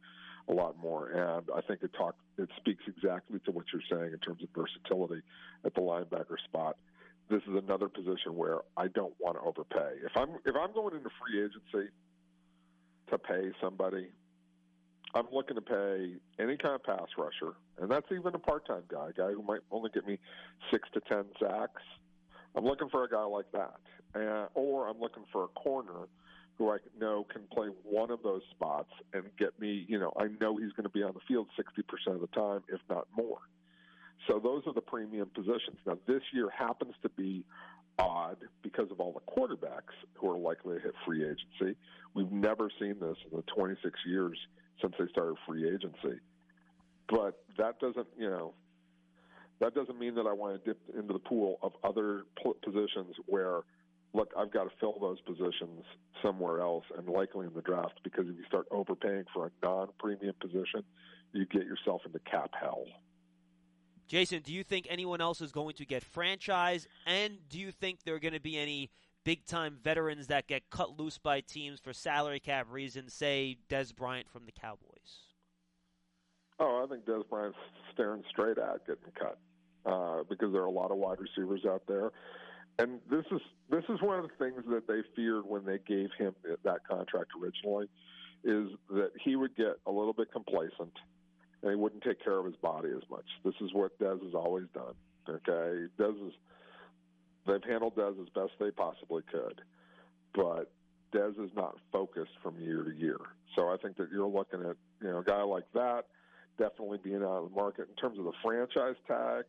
a lot more. And I think it speaks exactly to what you're saying in terms of versatility at the linebacker spot. This is another position where I don't want to overpay. If I'm going into free agency to pay somebody, I'm looking to pay any kind of pass rusher, and that's even a part-time guy, a guy who might only get me 6 to 10 sacks. I'm looking for a guy like that. Or I'm looking for a corner who I know can play one of those spots and get me, I know he's going to be on the field 60% of the time, if not more. So those are the premium positions. Now, this year happens to be odd because of all the quarterbacks who are likely to hit free agency. We've never seen this in the 26 years since they started free agency. But that doesn't mean that I want to dip into the pool of other positions where, look, I've got to fill those positions somewhere else and likely in the draft, because if you start overpaying for a non-premium position, you get yourself into cap hell. Jason, do you think anyone else is going to get franchised, and do you think there are going to be any big-time veterans that get cut loose by teams for salary cap reasons, say Dez Bryant from the Cowboys? Oh, I think Dez Bryant's staring straight at getting cut because there are a lot of wide receivers out there. And this is one of the things that they feared when they gave him that contract originally, is that he would get a little bit complacent and he wouldn't take care of his body as much. This is what Dez has always done. Okay, they've handled Dez as best they possibly could, but Dez is not focused from year to year. So I think that you're looking at a guy like that definitely being out of the market. In terms of the franchise tag,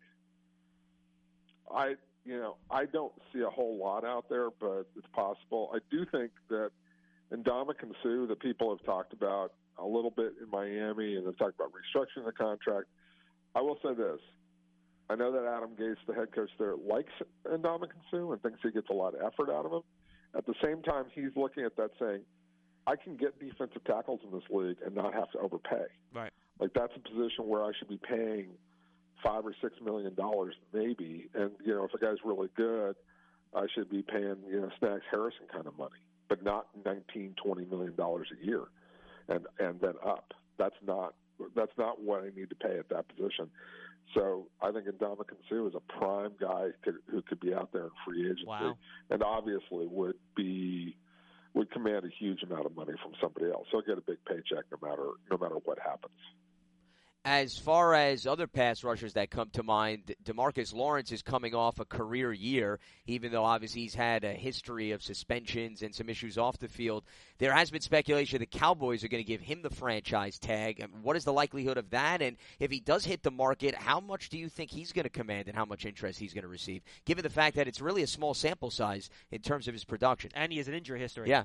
I don't see a whole lot out there, but it's possible. I do think that Ndamukong Suh, that people have talked about a little bit in Miami, and they've talked about restructuring the contract. I will say this. I know that Adam Gase, the head coach there, likes Ndamukong Suh and thinks he gets a lot of effort out of him. At the same time, he's looking at that saying, I can get defensive tackles in this league and not have to overpay. Right. Like, that's a position where I should be paying $5 or $6 million maybe. And, if a guy's really good, I should be paying, Snacks Harrison kind of money, but not $19, $20 million a year and then up. That's not what I need to pay at that position. So I think Ndamukong Suh is a prime guy who could be out there in free agency. Wow. And obviously would command a huge amount of money from somebody else. So he'll get a big paycheck no matter what happens. As far as other pass rushers that come to mind, DeMarcus Lawrence is coming off a career year, even though obviously he's had a history of suspensions and some issues off the field. There has been speculation the Cowboys are going to give him the franchise tag. What is the likelihood of that? And if he does hit the market, how much do you think he's going to command and how much interest he's going to receive, given the fact that it's really a small sample size in terms of his production? And he has an injury history. Yeah.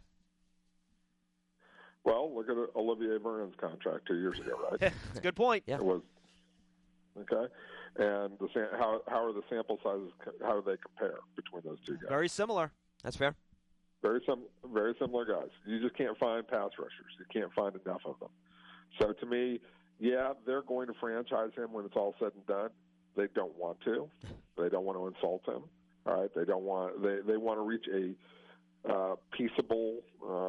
Well, look at Olivier Vernon's contract 2 years ago, right? That's a good point. Yeah. It was. Okay. And how are the sample sizes? How do they compare between those two guys? Very similar. That's fair. Very similar guys. You just can't find pass rushers. You can't find enough of them. So to me, yeah, they're going to franchise him when it's all said and done. They don't want to. They don't want to insult him. All right. They don't want. They want to reach a peaceable.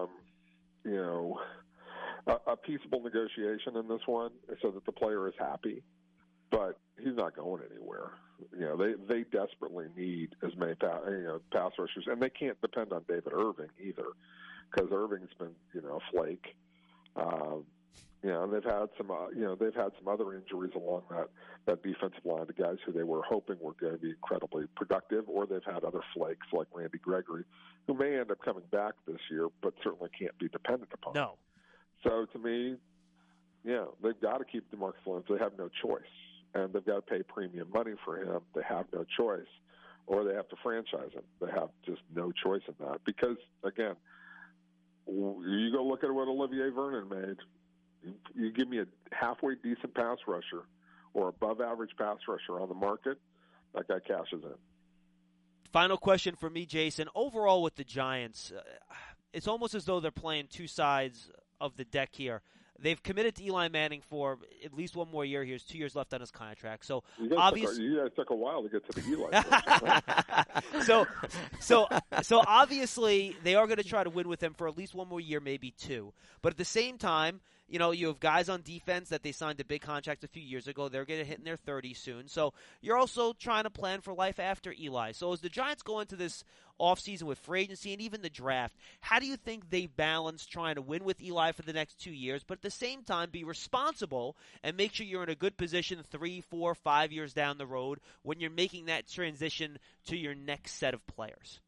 A peaceable negotiation in this one so that the player is happy, but he's not going anywhere. They desperately need as many pass rushers, and they can't depend on David Irving either, because Irving's been a flake. And they've had some other injuries along that defensive line to guys who they were hoping were going to be incredibly productive, or they've had other flakes like Randy Gregory, who may end up coming back this year, but certainly can't be dependent upon. No. So to me, they've got to keep DeMarcus Lawrence. They have no choice, and they've got to pay premium money for him. They have no choice, or they have to franchise him. They have just no choice in that because, again, you go look at what Olivier Vernon made. You give me a halfway decent pass rusher or above average pass rusher on the market, that guy cashes in. Final question for me, Jason. Overall with the Giants, it's almost as though they're playing two sides of the deck here. they've committed to Eli Manning for at least one more year. He has 2 years left on his contract. So you guys took a while to get to the Eli question, right? so obviously they are going to try to win with him for at least one more year, maybe two. But at the same time, you know, you have guys on defense that they signed a big contract a few years ago. They're going to hit in their 30s soon. So you're also trying to plan for life after Eli. So as the Giants go into this offseason with free agency and even the draft, how do you think they balance trying to win with Eli for the next 2 years, but at the same time be responsible and make sure you're in a good position 3, 4, 5 years down the road when you're making that transition to your next set of players?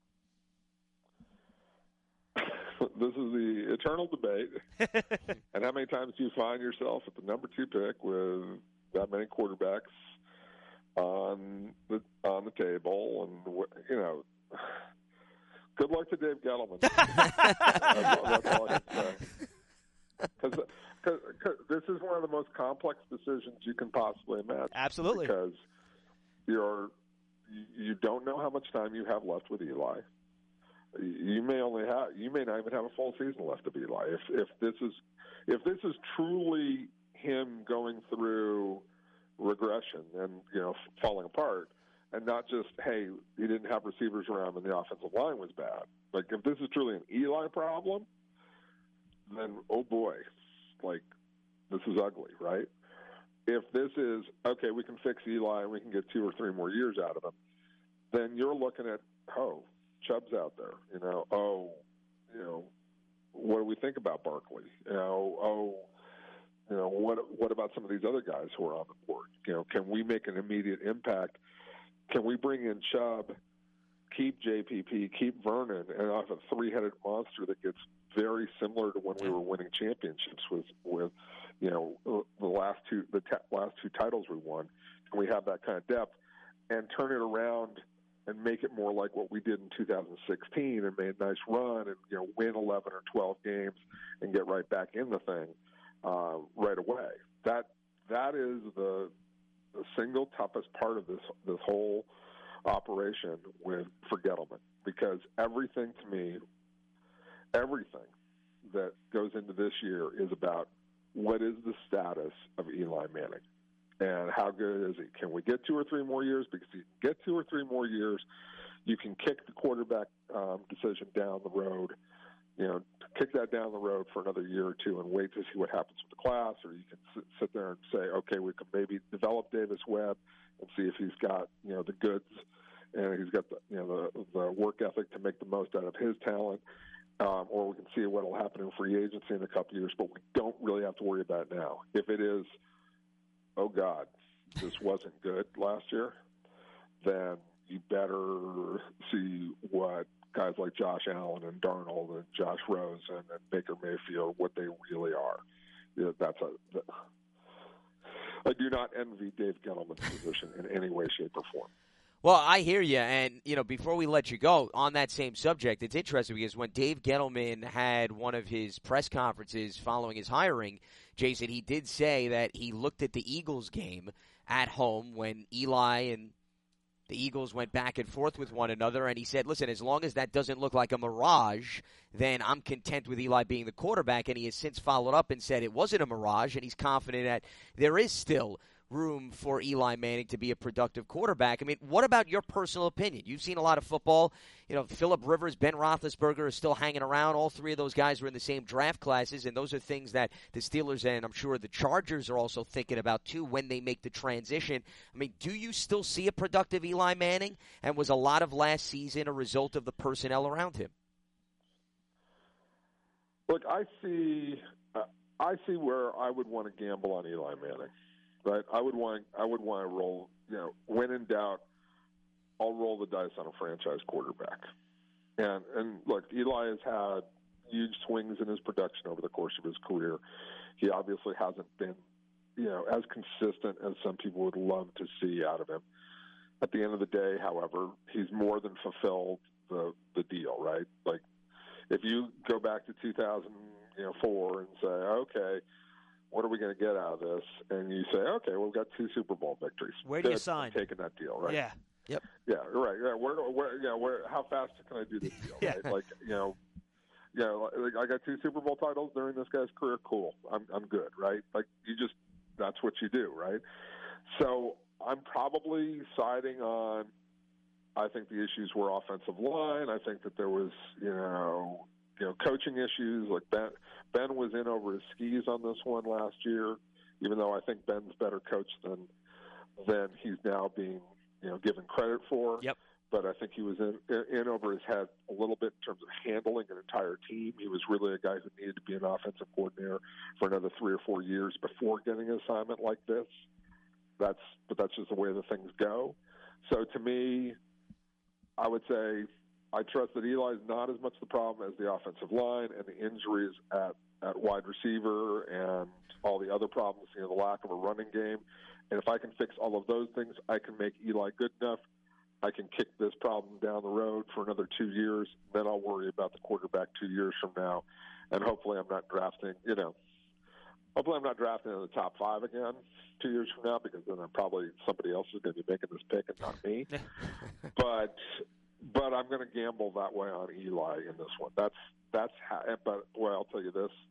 This is the eternal debate. And how many times do you find yourself at the number 2 pick with that many quarterbacks on the table? And, you know, good luck to Dave Gettleman. That's all I can say. Because this is one of the most complex decisions you can possibly imagine. Absolutely. Because you don't know how much time you have left with Eli. You may not even have a full season left of Eli. If this is truly him going through regression and, you know, falling apart, and not just, hey, he didn't have receivers around and the offensive line was bad. Like, if this is truly an Eli problem, then oh boy, like, this is ugly, right? If this is okay, we can fix Eli and we can get 2 or 3 more years out of him, then you're looking at Chubb's out there, you know. What do we think about Barkley? What about some of these other guys who are on the board? You know, can we make an immediate impact? Can we bring in Chubb, keep JPP, keep Vernon, and have a 3-headed monster that gets very similar to when we were winning championships with you know, the last two titles we won? Can we have that kind of depth and turn it around and make it more like what we did in 2016 and made a nice run and, you know, win 11 or 12 games and get right back in the thing right away? That is the single toughest part of this whole operation for Gettleman, because everything that goes into this year is about what is the status of Eli Manning. And how good is he? Can we get 2 or 3 more years? Because if you can get 2 or 3 more years, you can kick the quarterback decision down the road. You know, kick that down the road for another year or 2 and wait to see what happens with the class. Or you can sit there and say, okay, we can maybe develop Davis Webb and see if he's got, you know, the goods and he's got the work ethic to make the most out of his talent. Or we can see what will happen in free agency in a couple of years. But we don't really have to worry about it now. If it is, oh God, this wasn't good last year, then you better see what guys like Josh Allen and Darnold and Josh Rosen and Baker Mayfield, what they really are. You know, I do not envy Dave Gettleman's position in any way, shape, or form. Well, I hear you, and, you know, before we let you go, on that same subject, it's interesting because when Dave Gettleman had one of his press conferences following his hiring, Jason, he did say that he looked at the Eagles game at home when Eli and the Eagles went back and forth with one another, and he said, listen, as long as that doesn't look like a mirage, then I'm content with Eli being the quarterback, and he has since followed up and said it wasn't a mirage, and he's confident that there is still room for Eli Manning to be a productive quarterback. I mean, what about your personal opinion? You've seen a lot of football. You know, Phillip Rivers, Ben Roethlisberger are still hanging around. All 3 of those guys were in the same draft classes, and those are things that the Steelers and I'm sure the Chargers are also thinking about, too, when they make the transition. I mean, do you still see a productive Eli Manning? And was a lot of last season a result of the personnel around him? Look, I see where I would want to gamble on Eli Manning. Right, I would want to roll. You know, when in doubt, I'll roll the dice on a franchise quarterback. And look, Eli has had huge swings in his production over the course of his career. He obviously hasn't been, you know, as consistent as some people would love to see out of him. At the end of the day, however, he's more than fulfilled the deal. Right, like if you go back to 2004 and say, okay, what are we going to get out of this? And you say, okay, well, we've got 2 Super Bowl victories. Where do you sign? I'm taking that deal, right? Yeah. Yep. Yeah, right. Yeah. Where, how fast can I do this deal? Yeah. Right? Like, I got 2 Super Bowl titles during this guy's career. Cool. I'm good, right? Like, that's what you do, right? So I'm probably siding on, I think the issues were offensive line. I think that there was, coaching issues. Like Ben was in over his skis on this one last year, even though I think Ben's better coach than he's now being, given credit for. Yep. But I think he was in over his head a little bit in terms of handling an entire team. He was really a guy who needed to be an offensive coordinator for another 3 or 4 years before getting an assignment like this. But that's just the way the things go. So to me, I would say I trust that Eli's not as much the problem as the offensive line and the injuries at wide receiver and all the other problems, the lack of a running game. And if I can fix all of those things, I can make Eli good enough. I can kick this problem down the road for another 2 years. Then I'll worry about the quarterback 2 years from now. And hopefully I'm not drafting, hopefully I'm not drafting in the top 5 again 2 years from now, because then somebody else is going to be making this pick and not me. But I'm going to gamble that way on Eli in this one. But I'll tell you this.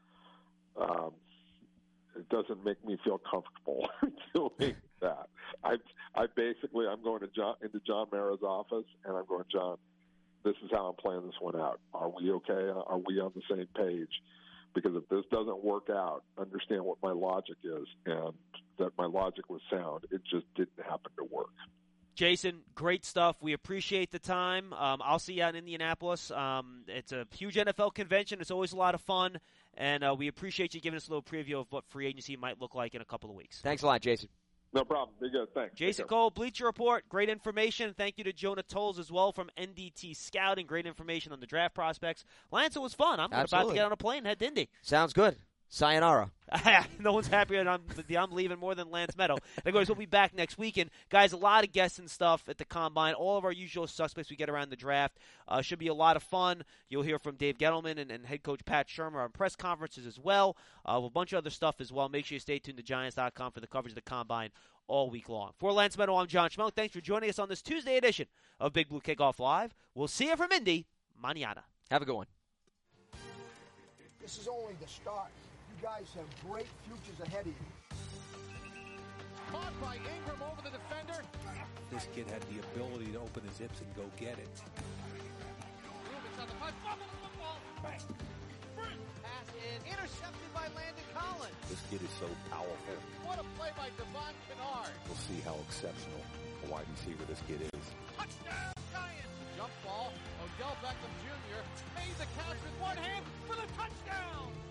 It doesn't make me feel comfortable doing that. I'm going into John Mara's office, and I'm going, John, this is how I'm playing this one out. Are we okay? Are we on the same page? Because if this doesn't work out, understand what my logic is, and that my logic was sound. It just didn't happen to work. Jason, great stuff. We appreciate the time. I'll see you out in Indianapolis. It's a huge NFL convention. It's always a lot of fun. And we appreciate you giving us a little preview of what free agency might look like in a couple of weeks. Thanks a lot, Jason. No problem. Be good. Thanks. Jason Cole, Bleacher Report. Great information. Thank you to Jonah Tolles as well from NDT Scouting. Great information on the draft prospects. Lance, it was fun. I'm about to get on a plane and head to Indy. Sounds good. Sayonara. No one's happier than I'm leaving more than Lance Meadow. And guys, we'll be back next week. And guys, a lot of guests and stuff at the Combine. All of our usual suspects we get around the draft. Should be a lot of fun. You'll hear from Dave Gettleman and head coach Pat Shermer on press conferences as well. A bunch of other stuff as well. Make sure you stay tuned to Giants.com for the coverage of the Combine all week long. For Lance Meadow, I'm John Schmelk. Thanks for joining us on this Tuesday edition of Big Blue Kickoff Live. We'll see you from Indy mañana. Have a good one. This is only the start. You guys have great futures ahead of you. Caught by Ingram over the defender. This kid had the ability to open his hips and go get it. Rubens on the punt. Fumble the football. Bang. Pass is intercepted by Landon Collins. This kid is so powerful. What a play by Devon Kennard. We'll see how exceptional a wide receiver this kid is. Touchdown, Giants. Jump ball. Odell Beckham Jr. made the catch with one hand for the touchdown.